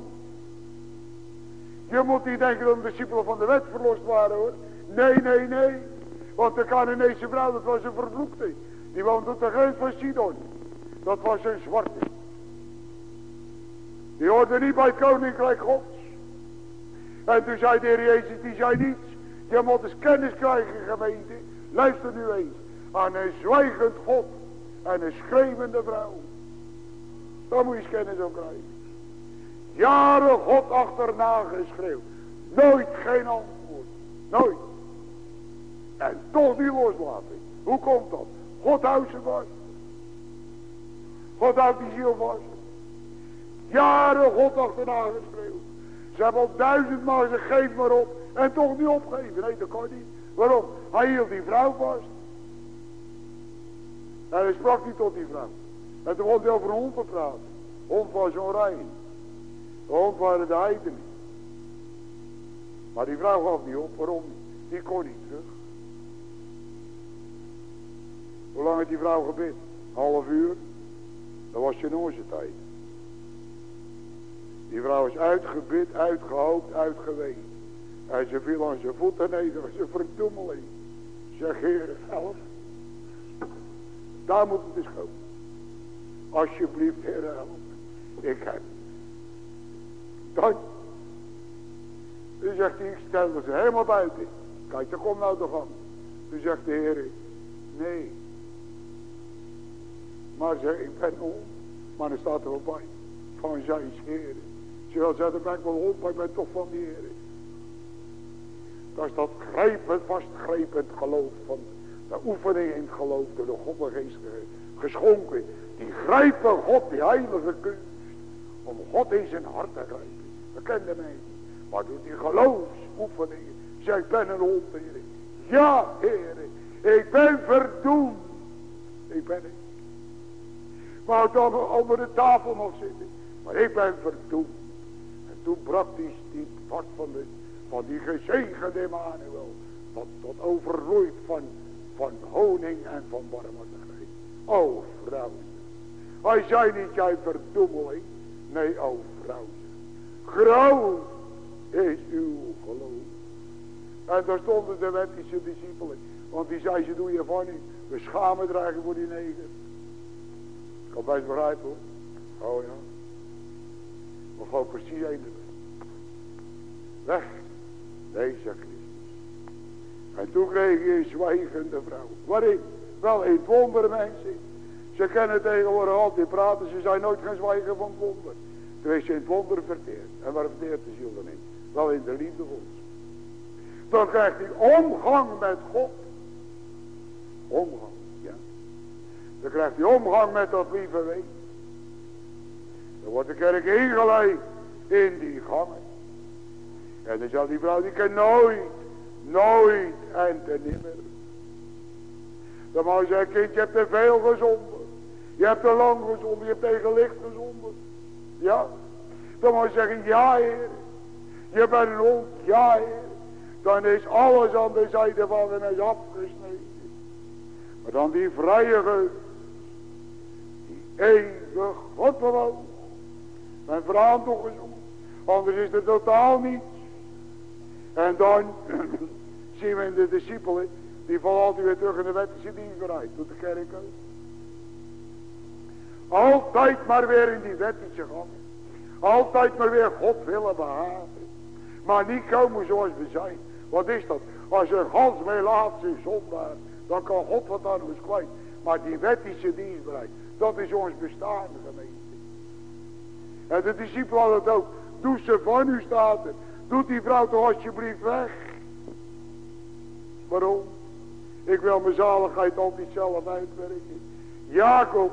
Je moet niet denken dat de discipelen van de wet verlost waren hoor. Nee, nee, nee. Want de Canaanese vrouw, dat was een vervloekte. Die woonde op de grens van Sidon. Dat was een zwarte. Die hoorde niet bij het koninkrijk Gods. En toen zei de Heer Jezus, die zei niets. Je moet eens kennis krijgen, gemeente. Luister nu eens. Aan een zwijgend God. En een schreeuwende vrouw. Daar moet je eens kennis op krijgen. Jaren God achterna geschreeuwd. Nooit geen antwoord. Nooit. En toch die loslating. Hoe komt dat? God houdt ze vast. God houdt die ziel vast. Jaren God achterna geschreeuwd. Ze hebben al duizendmaal gezegd, geef maar op. En toch niet opgeven. Nee, dat kan niet. Waarom? Hij hield die vrouw vast. En hij sprak niet tot die vrouw. En toen begon hij over een hond te praten. De hond was onrein. De hond waren de heidenen. Maar die vrouw gaf niet op. Waarom? Die kon niet terug. Hoe lang heeft die vrouw gebid? Half uur. Dat was in onze tijd. Die vrouw is uitgebid, uitgehoopt, uitgeweend. En ze viel aan zijn voeten neder. Ze verdoemeling. Zeg, Heer, help. Daar moet het eens komen. Alsjeblieft, Heer, help. Ik heb. Dan. Toen zegt hij, ik stelde ze helemaal buiten. Kijk, dan komt nou de gang. Toen zegt de Heer, nee. Maar zeg, ik ben on. Maar dan staat er wel bij. Van zijn Heer. Ze wil zeggen, dan ben ik wel on, maar ik ben toch van de Heer. Dat is dat grijpend, vastgrijpend geloof van de oefening in het geloof door de Godgeest geschonken. Die grijpen God, die heilige kunst. Om God in zijn hart te grijpen. Dat kende mij niet. Maar door die geloofsoefeningen. Zeg, ik ben een hond, Heer. Ja, Heer. Ik ben verdoemd. Ik ben het. Maar dan onder de tafel nog zitten. Maar ik ben verdoemd. En toen brak die, die hart van, de, van die gezegende Emmanuel. Tot, tot overvloeid van, van honing en van barmhartigheid. O vrouw. Hij zei niet, jij verdoemeling. Nee, o vrouw. Groot is uw geloof. En daar stonden de wettische discipelen. Want die zei, ze doen je van niet. We schamen dragen voor die neger. Ik kan best begrijpen hoor. Oh ja. We gaan precies één weg. Deze Christus. En toen kreeg je een zwijgende vrouw. Waarin? Wel in het wonder mensen. Ze kennen tegenwoordig altijd praten. Ze zijn nooit gaan zwijgen van het wonder. Toen is ze in het wonder verteerd. En waar verteert de ziel dan in? Wel in de liefde Gods. Dan krijgt hij omgang met God. Omgang, ja. Dan krijgt hij omgang met dat lieve weet. Dan wordt de kerk ingeleid in die gangen. En dan zal die vrouw, die kan nooit, nooit en te nimmer. Dan mag je zeggen, kind, je hebt te veel gezonden. Je hebt te lang gezonden, je hebt tegen licht gezonden. Ja. Dan mag je zeggen, ja Heer. Je bent een hond, ja Heer. Dan is alles aan de zijde van hem is afgesneden. Maar dan die vrije geest. Die eeuwig God bewoont. Mijn vrouw toch gezond. Anders is er totaal niets. En dan zien we in de discipelen. Die vallen altijd weer terug in de wettische dienstbereid. Doet de kerk ook. Altijd maar weer in die wettische gang. Altijd maar weer God willen behagen. Maar niet komen zoals we zijn. Wat is dat? Als je een gans mee laat zijn zondaar. Dan kan God wat aan ons kwijt. Maar die wettische dienstbereid. Dat is ons bestaan, gemeente. En de discipelen hadden het ook. Doe ze van u staat er. Doet die vrouw toch alsjeblieft weg. Waarom? Ik wil mijn zaligheid altijd zelf uitwerken. Jacob.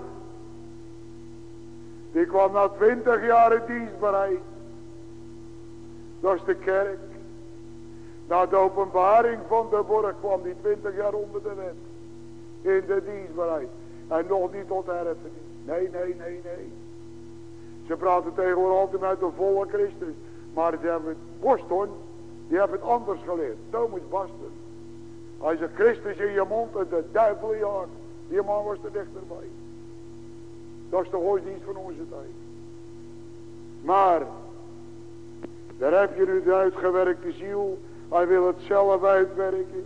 Die kwam na twintig jaar in dienstbereid. Dat is de kerk. Na de openbaring van de borg kwam die twintig jaar onder de wet. In de dienstbaarheid. En nog niet tot erfenis. Nee, nee, nee, nee. Ze praten tegenwoordig altijd met de volle Christus. Maar ze hebben het Boston, die hebben het anders geleerd. Thomas Boston. Als je Christus in je mond en de duivel in je hart. Die man was er dichterbij. Dat is de godsdienst van onze tijd. Maar, daar heb je nu de uitgewerkte ziel. Hij wil het zelf uitwerken.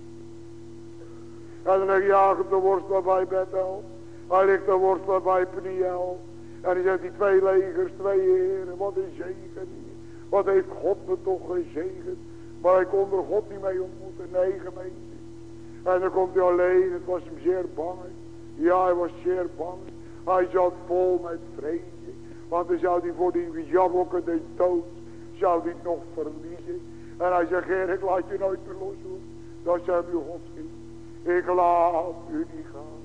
En dan ligt Jacob de worstelaar bij Bethel. Hij ligt de worstelaar bij Peniel. En hij zegt die twee legers, twee heren. Wat een zegen hier. Wat heeft God me toch gezegend. Maar hij kon er God niet mee ontmoeten. Nee, gemeente. En dan komt hij alleen. Het was hem zeer bang. Ja, hij was zeer bang. Hij zat vol met vrees. Want dan zou hij voor die jabokken des doods. Zou hij nog verliezen. En hij zegt, Heer, ik laat je nooit meer los hoor. Dat zijn uw godskind. Ik laat u niet gaan.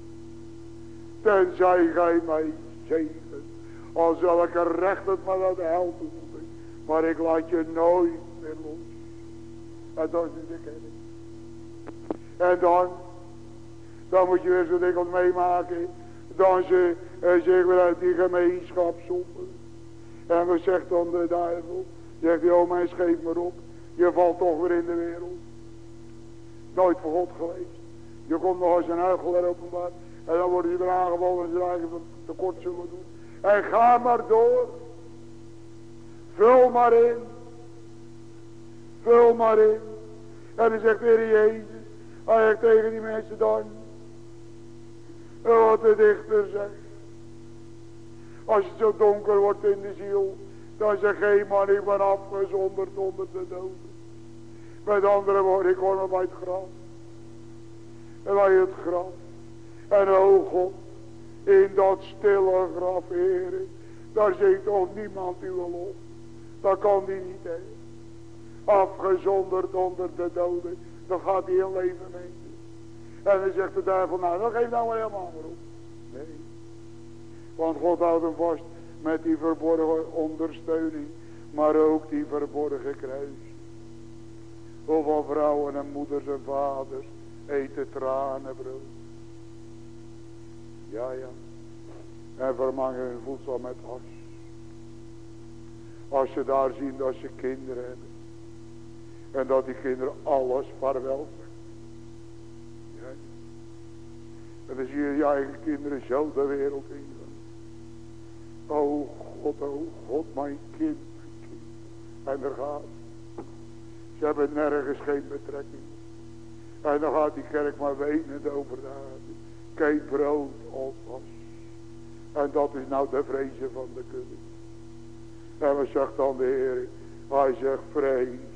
Tenzij gij mij zegent. Al zal ik er recht het maar naar de hel toe moeten. Maar ik laat je nooit meer los. En dat is nu de kennis. En dan. Dan moet je weer zo dikwijls meemaken. Dan ze uh, zich weer uit die gemeenschap zonder. En wat zegt dan de duivel? Zegt hij, oh mijn scheep maar op. Je valt toch weer in de wereld. Nooit voor God geweest. Je komt nog als een huichelaar openbaar. En dan worden ze weer aangevallen en ze eigen tekort zullen doen. En ga maar door. Vul maar in. Vul maar in. En dan zegt de Heer Jezus. Hij zegt tegen die mensen dan. En wat de dichter zegt. Als het zo donker wordt in de ziel. Dan zegt geen man, ik ben afgezonderd onder de doden. Met andere woorden, ik hoor me bij het graf. En bij het graf. En o God, in dat stille graf, Heere, daar zingt toch niemand uw lof. Dat kan die niet hebben. Afgezonderd onder de doden, dan gaat hij in leven mee. En dan zegt de duivel, nou, dan geef nou maar helemaal maar op. Nee. Want God houdt hem vast met die verborgen ondersteuning, maar ook die verborgen kruis. Hoeveel vrouwen en moeders en vaders eten tranenbrood. Ja, ja. En vermangen hun voedsel met as. Als ze daar zien dat ze kinderen hebben. En dat die kinderen alles vaarwel zeggen. Ja. En dan zie je je eigen kinderen zo de wereld in. Oh God, oh God, mijn kind, mijn kind. En er gaat. Ze hebben nergens geen betrekking. En dan gaat die kerk maar wenend over de aarde. Geen brood of was. En dat is nou de vrezen van de kudde. En wat zegt dan de Heer? Hij zegt, vrees niet.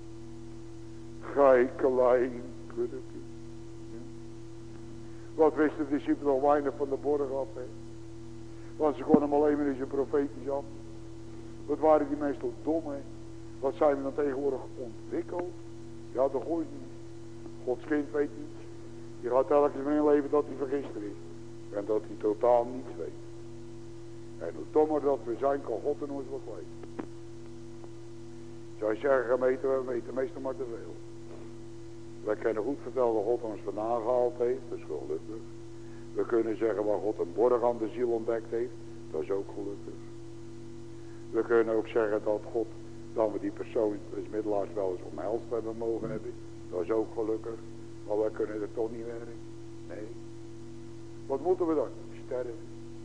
Gij klein kuddeke. Ja. Wat wist de discipelen al weinig van de borg af, hè? Want ze konden hem alleen maar in zijn profetisch af. Wat waren die mensen toch dom, hè? Wat zijn we dan tegenwoordig ontwikkeld? Ja, de godsdienst. Gods kind weet niets. Je gaat telkens meer leven dat hij vergisterd is. En dat hij totaal niets weet. En hoe dommer dat we zijn, kan God in ons wat weten. Zou je zeggen, gemeente, we weten meestal maar te veel. Wij kunnen goed vertellen dat God ons vandaan gehaald heeft. Dat is gelukkig. We kunnen zeggen waar God een borg aan de ziel ontdekt heeft. Dat is ook gelukkig. We kunnen ook zeggen dat God, dan we die persoon als middelaars wel eens omhelst hebben mogen hebben. Dat is ook gelukkig. Maar wij kunnen er toch niet werken. Nee. Wat moeten we dan? Sterven.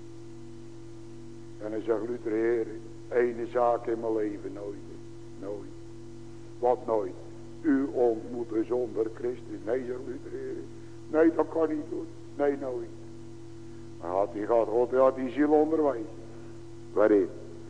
En dan zegt Luther, Heer, ene zaak in mijn leven nooit. Nooit. Wat nooit? U ontmoeten zonder Christus. Nee, zegt Luther, Heer. Nee, dat kan niet doen. Nee, nooit. Maar had hij gaat God had die ziel onderwijzen. Waarin?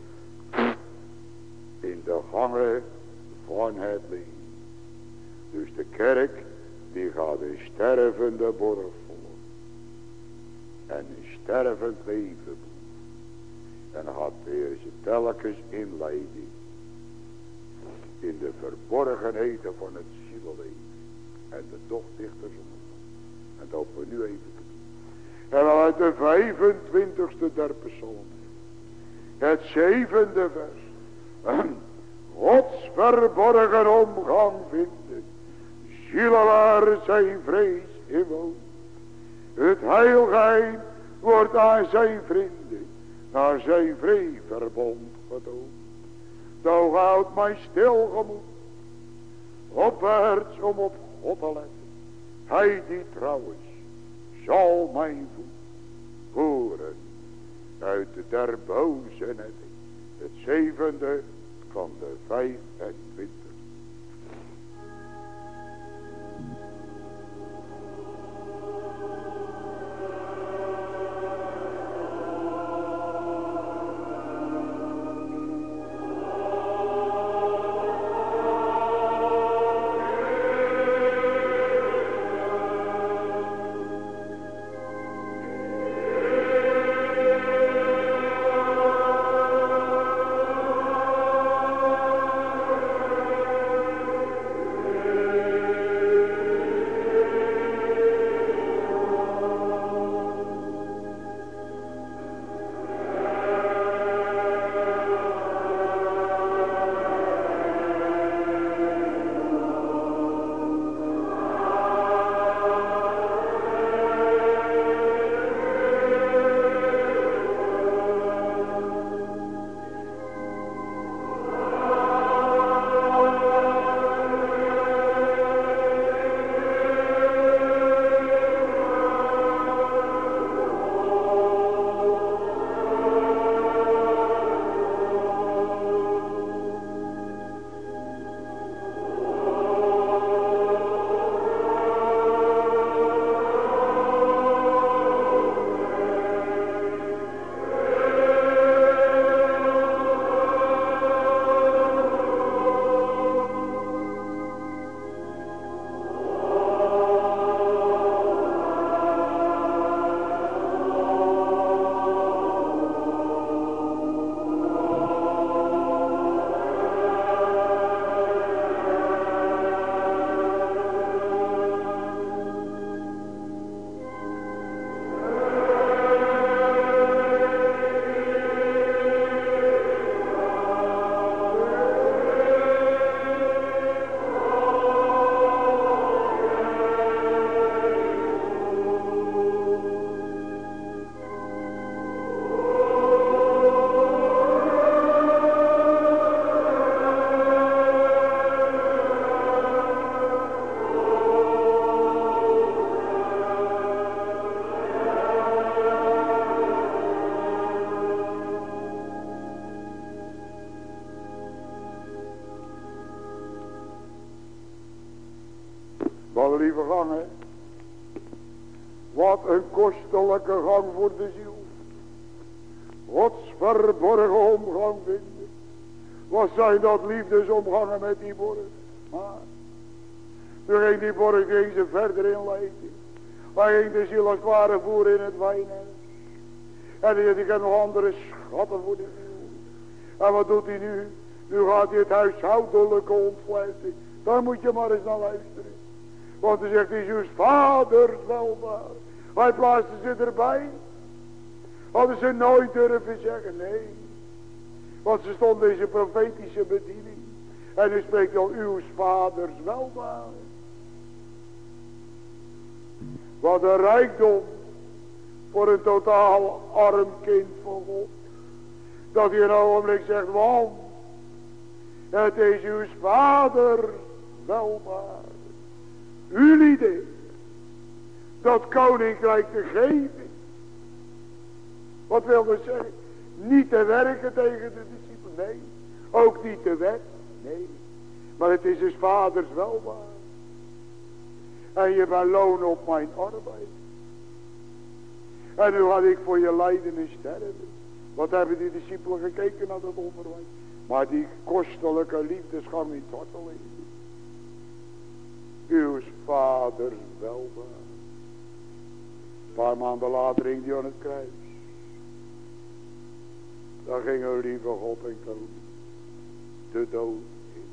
In de gangen van het leven. Dus de kerk, die gaat een stervende borg voor. En een stervend leven. En dan gaat weer ze telkens inleiding. In de verborgenheden van het zieleleven. En de toch dichter zonder. En dat we nu even te doen. En dan uit de vijfentwintigste der psalmen. Het zevende vers. Gods verborgen omgang vinden. Zielen waar zijn vrees in woont. Het heilgeheim wordt aan zijn vrienden, naar zijn vreeverbond getoond. Zo houdt mijn stil gemoed opwaarts om op God te letten. Hij die trouwens zal mijn voet voeren uit der boze netting. Het zevende van de vijfentwintig. Wat lieve gangen. Wat een kostelijke gang voor de ziel. Gods verborgen omgang vinden. Wat zijn dat liefdesomgangen met die borg. Maar. Nu ging die borg deze verder inleiden. Hij ging de ziel als het ware voer in het wijnhuis. En hij had nog andere schatten voor de ziel. En wat doet hij nu? Nu gaat hij het huishoudelijke ontsluiten. Daar moet je maar eens naar luisteren. Want hij zegt, is uw vaders weldaad. Hij plaatste ze erbij. Hadden ze nooit durven zeggen, nee. Want ze stond deze profetische bediening. En u spreekt al uw vaders weldaad. Wat een rijkdom voor een totaal arm kind van God. Dat hij een ogenblik zegt, want het is uw vaders weldaad. U lieden dat koninkrijk te geven. Wat wil dat zeggen? Niet te werken tegen de discipelen, nee. Ook niet te wet, nee. Maar het is dus vaders weldaad. En je bent loon op mijn arbeid. En nu had ik voor je lijden en sterven. Wat hebben die discipelen gekeken naar dat onderwijs? Maar die kostelijke liefdesgang in het hart alleen. Uw vaders weldaad. Een paar maanden later ging hij aan het kruis. Daar ging een lieve God en koning de dood in.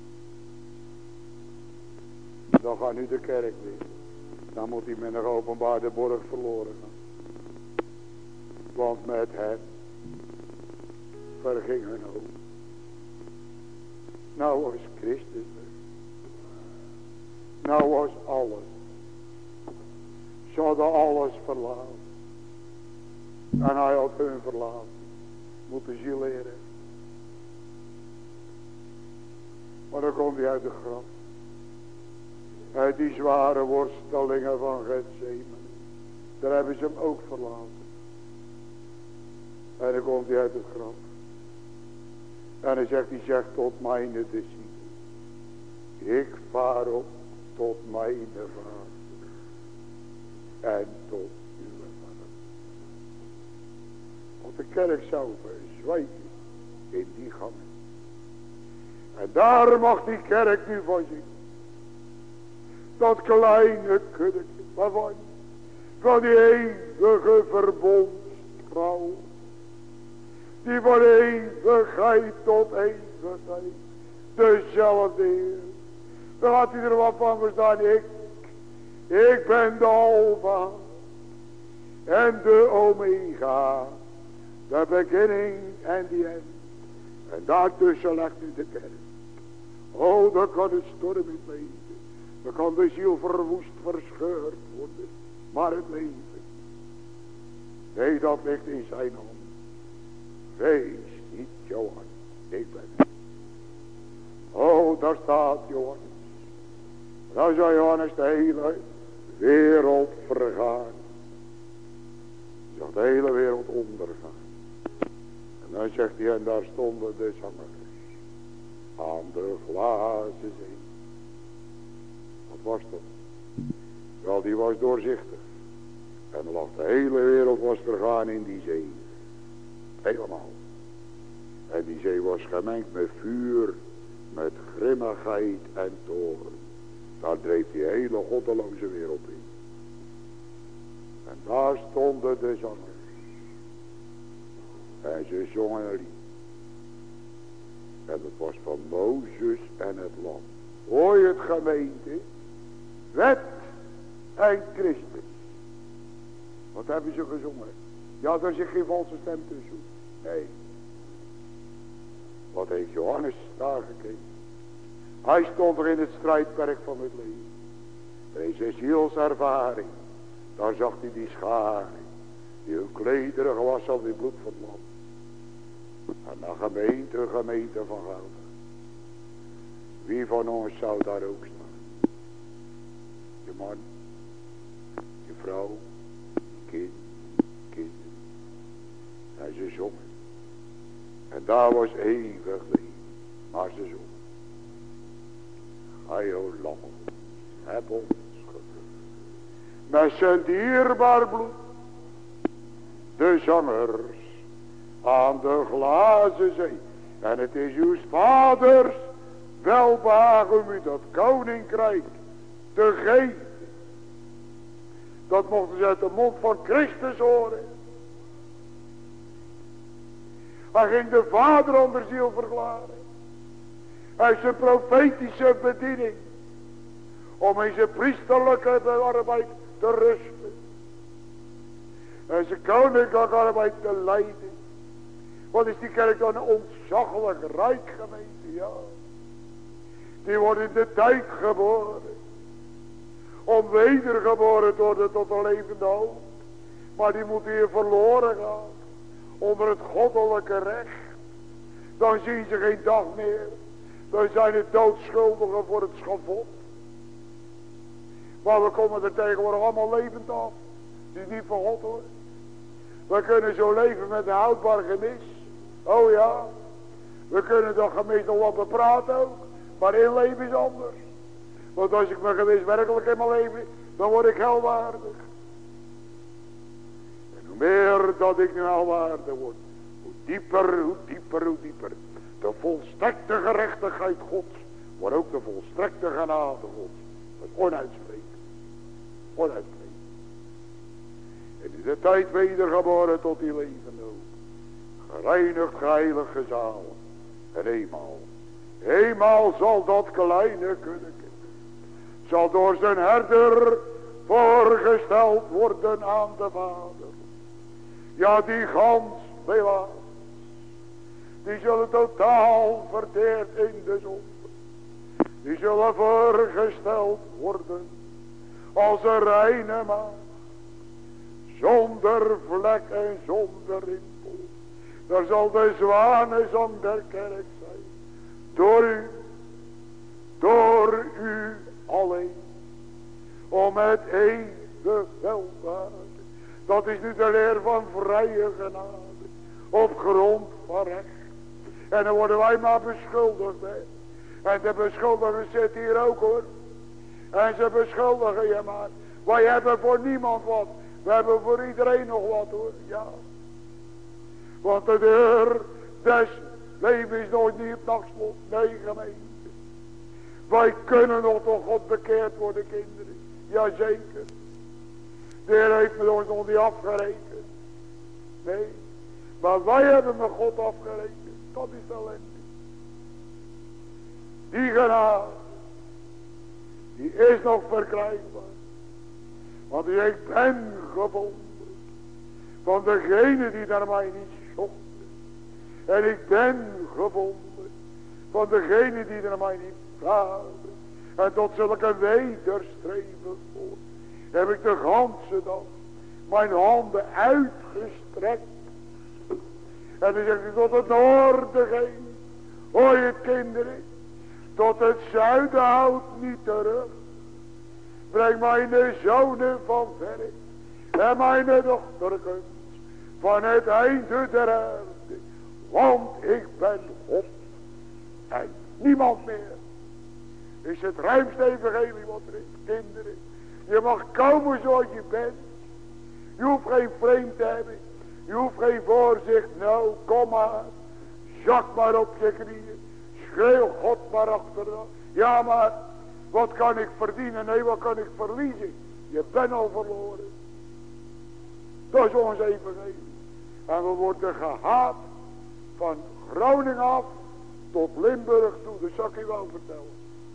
Dan gaat nu de kerk weer. Dan moet hij met een openbaarde borg verloren gaan. Want met hem verging hun hoop. Nou was Christus er. Nou was alles. Ze hadden alles verlaten. En hij had hun verlaten. Moeten ze leren. Maar dan komt hij uit de graf. Uit die zware worstelingen van Getsemane. Daar hebben ze hem ook verlaten. En dan komt hij uit het graf. En dan zegt hij, zegt tot mijn discipelen. Ik vaar op tot mijn vader. En tot uw vader. Want de kerk zou verzwijgen in die gangen. En daar mag die kerk nu van zien. Dat kleine kuddetje. Waarvan? Van die eeuwige verbondstrouw. Die van eeuwigheid tot eeuwigheid. Dezelfde Heer. Dan gaat hij er wat van verstaan. Ik. Ik ben de Alpha. En de Omega. De beginning en die end. En daartussen ligt nu de kerk. Oh, dan kan het storm in het leven. Dan kan de ziel verwoest, verscheurd worden. Maar het leven. Nee, dat ligt in zijn hand. Wees niet Johannes. Ik ben het. Oh, daar staat Johannes. Dan zou Johannes de hele wereld vergaan. Zag de hele wereld ondergaan. En dan zegt hij, en daar stonden de zangers. Aan de glazen zee. Wat was dat? Wel, die was doorzichtig. En lag de hele wereld was vergaan in die zee. Helemaal. En die zee was gemengd met vuur, met grimmigheid en toorn. Daar dreef die hele goddeloze wereld in. En daar stonden de zangers. En ze zongen een lied. En het was van Mozes en het lam. Hoor je het, gemeente? Wet en Christus. Wat hebben ze gezongen? Ja, daar zit geen valse stem tussen. Nee. Wat heeft Johannes daar gekeken? Hij stond er in het strijdperk van het leven. Deze zielservaring. Daar zag hij die scharing. Die hun klederen was als die bloed van het lam. En naar gemeente, gemeente van Gouden. Wie van ons zou daar ook staan? Je man, je vrouw, je kind, kinderen. En ze zongen. En daar was eeuwig leven. Maar ze zongen. Gij o lam, heb ons gevoed. Met zijn dierbaar bloed. De zangers aan de glazen zee. En het is uw vaders welbehagen om u dat koninkrijk te geven. Dat mochten ze uit de mond van Christus horen. Hij ging de Vader onder ziel verklaren. Uit zijn profetische bediening. Om in zijn priesterlijke arbeid te rusten. En zijn koninklijke arbeid te leiden. Wat is die kerk dan een ontzaglijk rijk gemeente, ja. Die wordt in de tijd geboren. Om wedergeboren te worden tot een levende hoop. Maar die moet hier verloren gaan. Onder het goddelijke recht. Dan zien ze geen dag meer. Dan zijn het doodschuldigen voor het schavot. Maar we komen er tegenwoordig allemaal levend af. Het is niet van God hoor. We kunnen zo leven met een houdbaar gemis. Oh ja. We kunnen dat gemis nog wat bepraten ook. Maar inleven is anders. Want als ik mijn gemis werkelijk in mijn leven, dan word ik helwaardig. En hoe meer dat ik nu helwaardig word, hoe dieper, hoe dieper, hoe dieper. De volstrekte gerechtigheid Gods, maar ook de volstrekte genade Gods. Dat is onuitspreken. Onuitspreken. En in de tijd wedergeboren tot die levende hoop. Gereinigd, geheiligd, gezalig. En eenmaal. Eenmaal zal dat kleine kunneke. Zal door zijn herder voorgesteld worden aan de Vader. Ja, die gans helaas. Die zullen totaal verteerd in de zonde. Die zullen voorgesteld worden als een reine maagd. Zonder vlek en zonder rimpel. Daar zal de zwanenzang der kerk zijn. Door u. Door u alleen. Om het eeuwig welvaart. Dat is nu de leer van vrije genade. Op grond van recht. En dan worden wij maar beschuldigd. Hè. En de beschuldiger zit hier ook hoor. En ze beschuldigen je maar. Wij hebben voor niemand wat. We hebben voor iedereen nog wat hoor. Ja. Want de deur des levens is nooit niet op nachtslot. Nee gemeente. Wij kunnen nog tot God bekeerd worden kinderen. Jazeker. De Heer heeft met ons nog niet afgerekend. Nee. Maar wij hebben met God afgerekend. Dat is talent. Die genade. Die is nog verkrijgbaar. Want ik ben gevonden. Van degene die naar mij niet zocht. En ik ben gevonden. Van degene die naar mij niet vragen. En tot zulke wederstreven voor. Heb ik de ganse dag. Mijn handen uitgestrekt. En dan zeg ik tot het noorden heen. Hoor je het kinderen. Tot het zuiden houdt niet terug. Breng mijn zonen van verre. En mijn dochterkens. Van het einde der aarde. Want ik ben God. En niemand meer. Is het ruimste evangelie wat er is. Kinderen. Je mag komen zoals je bent. Je hoeft geen vreemd te hebben. Je hoeft geen voorzicht. Nou, kom maar. Zak maar op je knieën. Schreeuw God maar achterna. Ja, maar wat kan ik verdienen? Nee, wat kan ik verliezen? Je bent al verloren. Dat is ons evangelie. En we worden gehaat van Groningen af tot Limburg toe. Dat zal ik je wel vertellen.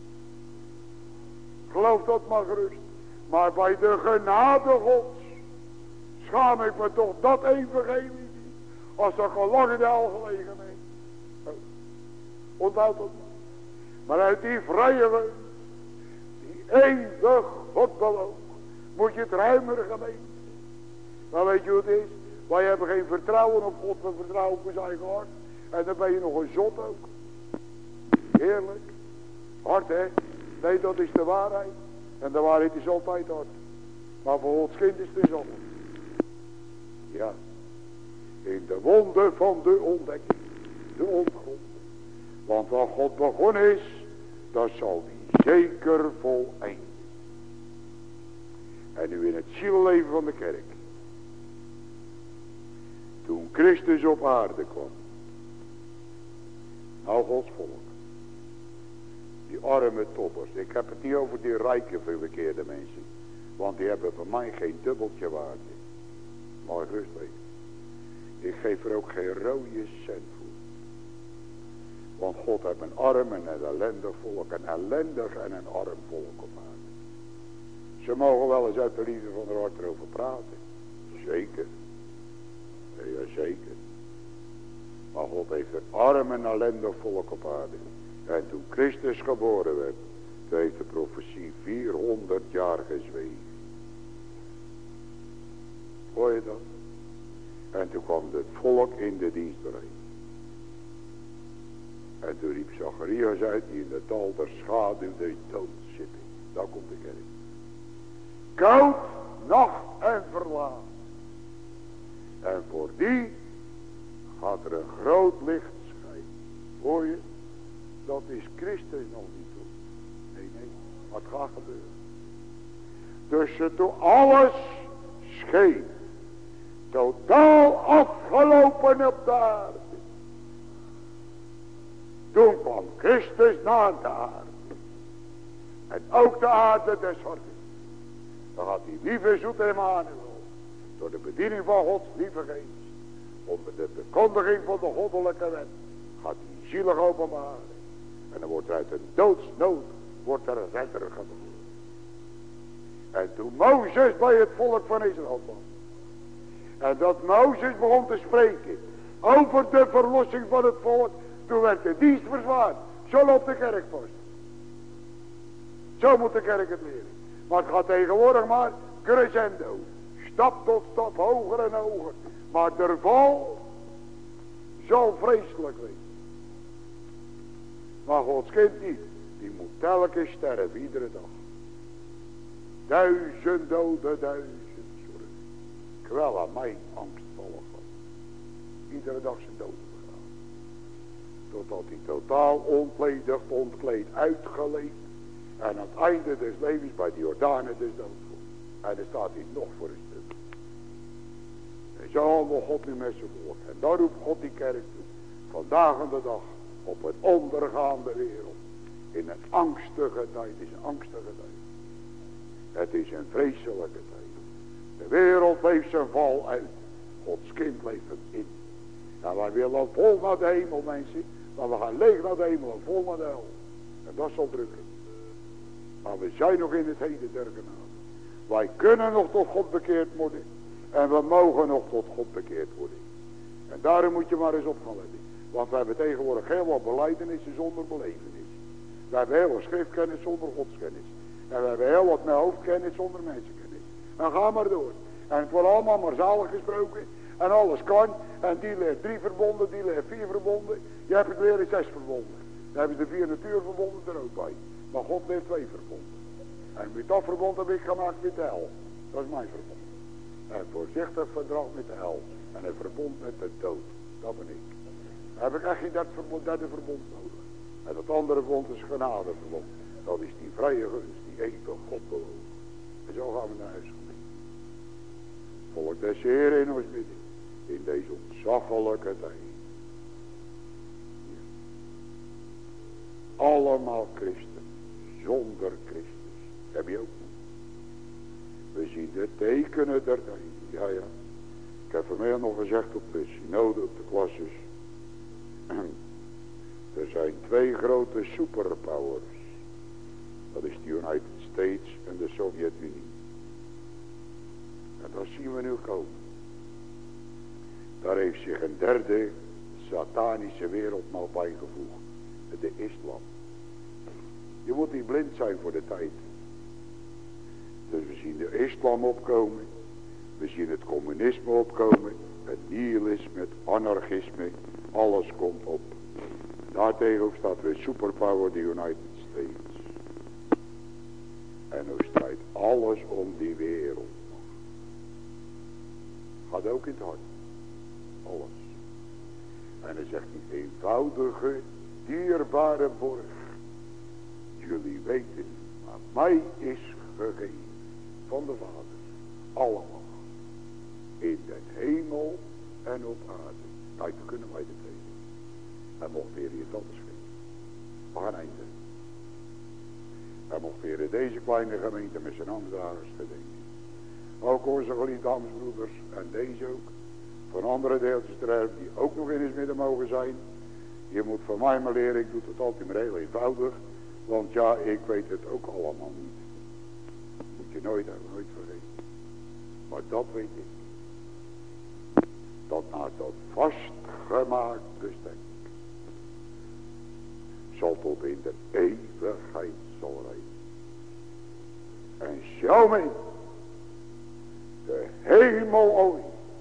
Geloof dat maar gerust. Maar bij de genade Gods schaam ik me toch dat evangelie niet. Als dat al lang in de hel gelegen is. Onthoud dat maar. Maar uit die vrije wens, die eeuwig God belooft, moet je het ruimere gemeente. Maar weet je hoe het is? Wij hebben geen vertrouwen op God, we vertrouwen op ons eigen hart. En dan ben je nog een zot ook. Heerlijk. Hard hè? Nee, dat is de waarheid. En de waarheid is altijd hard. Maar voor Gods kind is het dus anders. Ja. In de wonde van de ontdekking. De ontgrond. Want wat God begonnen is, dat zal hij zeker voleinden. En nu in het zielleven van de kerk. Toen Christus op aarde kwam. Nou Gods volk. Die arme toppers. Ik heb het niet over die rijke verkeerde mensen. Want die hebben voor mij geen dubbeltje waarde. Mag ik rust weten. Ik geef er ook geen rode cent voor. Want God heeft een arm en een ellendig volk. Een ellendig en een arm volk op aarde. Ze mogen wel eens uit de liefde van de hart erover praten. Zeker. Ja, zeker. Maar God heeft een arm en ellendig volk op aarde. En toen Christus geboren werd, toen heeft de profetie vierhonderd jaar gezwegen. Hoor je dat? En toen kwam het volk in de dienstbereid. En toen riep Zacharias uit, die in het dal der schaduw des doods zitten. Daar komt de kerk. Koud, nacht en verlaat. En voor die gaat er een groot licht schijnen. Hoor je? Dat is Christus nog niet toe. Nee, nee. Wat gaat gebeuren? Dus toen alles scheen. Totaal afgelopen op de aarde. Toen kwam Christus naar de aarde. En ook de aarde des harten. Dan gaat die lieve zoete Emmanuel. Door de bediening van Gods lieve geest. Onder de bekondiging van de goddelijke wet. Gaat die zielig openbaren. En dan wordt er uit een doodsnood. Wordt er een redder geboren. En toen Mozes bij het volk van Israël kwam. En dat Mozes begon te spreken. over de verlossing van het volk. Toen werd de dienst verzwaard. Zo loopt de kerkpost. Zo moet de kerk het leren. Maar het gaat tegenwoordig maar crescendo. Stap tot stap, hoger en hoger. Maar de val zal vreselijk wezen. Maar Gods kind niet. Die moet telkens sterven, iedere dag. Duizend doden, duizend zorgen. Kwel aan mijn angstvallig God. Iedere dag zijn dood begaan. Totdat hij totaal ontledigd, ontkleed, uitgeleefd. En aan het einde des levens bij de Jordanen des dood voor. En dan staat hij nog voor een stuk. En zo wil God nu met zijn volk. En daar roept God die kerk toe. Vandaag aan de dag. Op een ondergaande wereld. In een angstige tijd. Het is een angstige tijd. Het is een vreselijke tijd. De wereld leeft zijn val uit. Gods kind leeft hem in. En wij willen vol naar de hemel, mensen. Maar we gaan leeg naar de hemel en vol naar de hel. En dat zal drukken. Maar we zijn nog in het heden der genade. Wij kunnen nog tot God bekeerd worden. En we mogen nog tot God bekeerd worden. En daarom moet je maar eens op gaan letten. Want we hebben tegenwoordig heel wat belijdenissen zonder belevenis. We hebben heel wat schriftkennis zonder godskennis. En we hebben heel wat met hoofdkennis zonder mensenkennis. En ga maar door. En het wordt allemaal maar zalig gesproken. En alles kan. En die leert drie verbonden, die leert vier verbonden. Je hebt het leren zes verbonden. Dan hebben ze de vier natuurverbonden er ook bij. Maar God leert twee verbonden. En met dat verbond heb ik gemaakt met de hel. Dat is mijn verbond. Een voorzichtig verdrag met de hel. En een verbond met de dood. Dat ben ik. Dan heb ik echt geen derde verbond, derde verbond nodig. En dat andere verbond is genadeverbond. Dat is die vrije gunst, die eeuwige God belooft. En zo gaan we naar huis gaan. Volk des Heeren in ons midden. In deze ontzaglijke tijd. Allemaal christen. Zonder Christus. Heb je ook niet. We zien de tekenen der tijd. Ja, ja. Ik heb vanmiddag nog gezegd op de synode, op de klasses. Er zijn twee grote superpowers. Dat is de United States en de Sovjet-Unie. En dat zien we nu komen. Daar heeft zich een derde satanische wereldmacht bijgevoegd. De islam. Je moet niet blind zijn voor de tijd. Dus we zien de islam opkomen. We zien het communisme opkomen. Het nihilisme, het anarchisme. Alles komt op. Daartegenover staat weer superpower, de United States. En nu strijdt alles om die wereld. Gaat ook in het hart. Alles. En dan zegt die eenvoudige, dierbare borg. Jullie weten, maar mij is gegeven van de Vader. Allemaal. In de hemel en op aarde. Kijk, dan kunnen wij het weten. En mocht de Heer je het anders geven. We gaan einde. En mocht de Heer deze kleine gemeente met zijn ambtenaren gedenken. Ook onze geliefde ambtsbroeders en deze ook. Van andere deeltjes ter die ook nog in het midden mogen zijn. Je moet van mij maar leren, ik doe het altijd maar heel eenvoudig. Want ja, ik weet het ook allemaal niet. Moet je nooit, nooit vergeten. Maar dat weet ik. Dat naar dat vastgemaakt bestek zal tot in de eeuwigheid zal rijden. En zo men de hemel ooit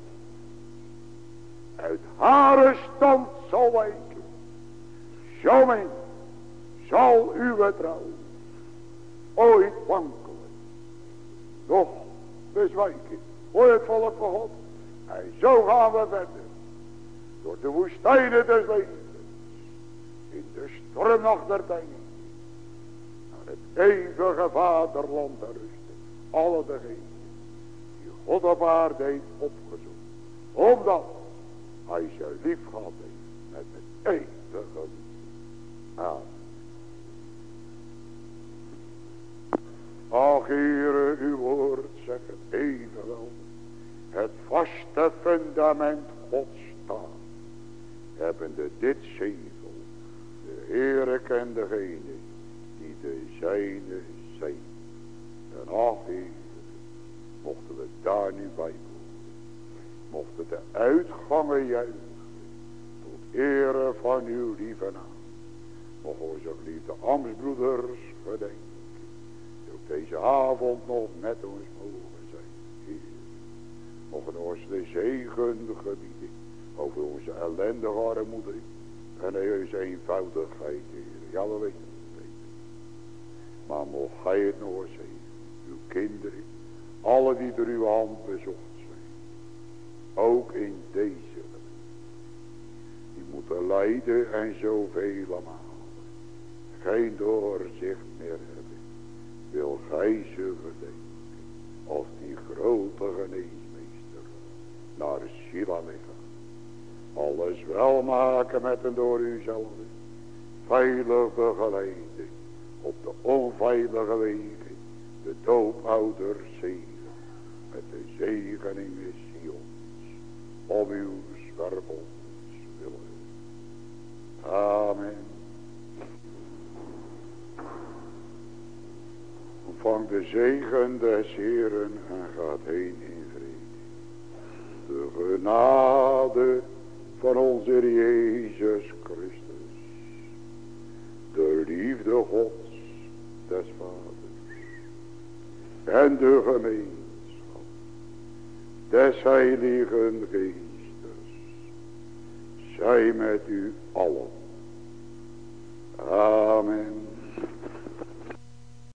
uit haar stand zal wijken. Zo men zal uw trouw ooit wankelen. Doch bezwijken. Hoor het volk van God. En zo gaan we verder. Door de woestijnen des levens. In de stormnacht der tijd. Naar het eeuwige vaderland te rusten. Alle degenen die God op aarde heeft opgezocht. Omdat hij ze lief gehad heeft. Met het eeuwige Amen. Ach, Heere, uw woord zegt het evenwel. Het vaste fundament Gods staat. Hebbende dit zegel. De Heere kent degene die de zijne zijn. En ach, Heere, mochten we daar nu bij worden. Mochten de uitgangen juichen. ere van uw lieve naam. Mogen onze geliefde ambtsbroeders gedenken. Die ook deze avond nog met ons mogen zijn. Heer, mogen ons de zegen gebieden over onze ellendige armoede en onze eenvoudigheid, Heer. Ja, we weten het beter. Maar mocht gij het nog eens zeggen, uw kinderen, alle die door uw hand bezocht zijn, ook in deze gemeente, die moeten lijden en zoveel malen geen doorzicht meer hebben, wil gij ze gedenken als die grote geneesmeester naar Sila liggen. Alles wel maken met en door uzelf, veilig begeleiden op de onveilige wegen, de doopouders zegen, met de zegeningen Sions, om uw zwervels willen. Amen. Ontvang de zegen des Heeren en gaat heen in vrede. De genade van onze Heer Jezus Christus, de liefde Gods des Vaders en de gemeenschap des Heiligen Geestes zij met u allen. Amen.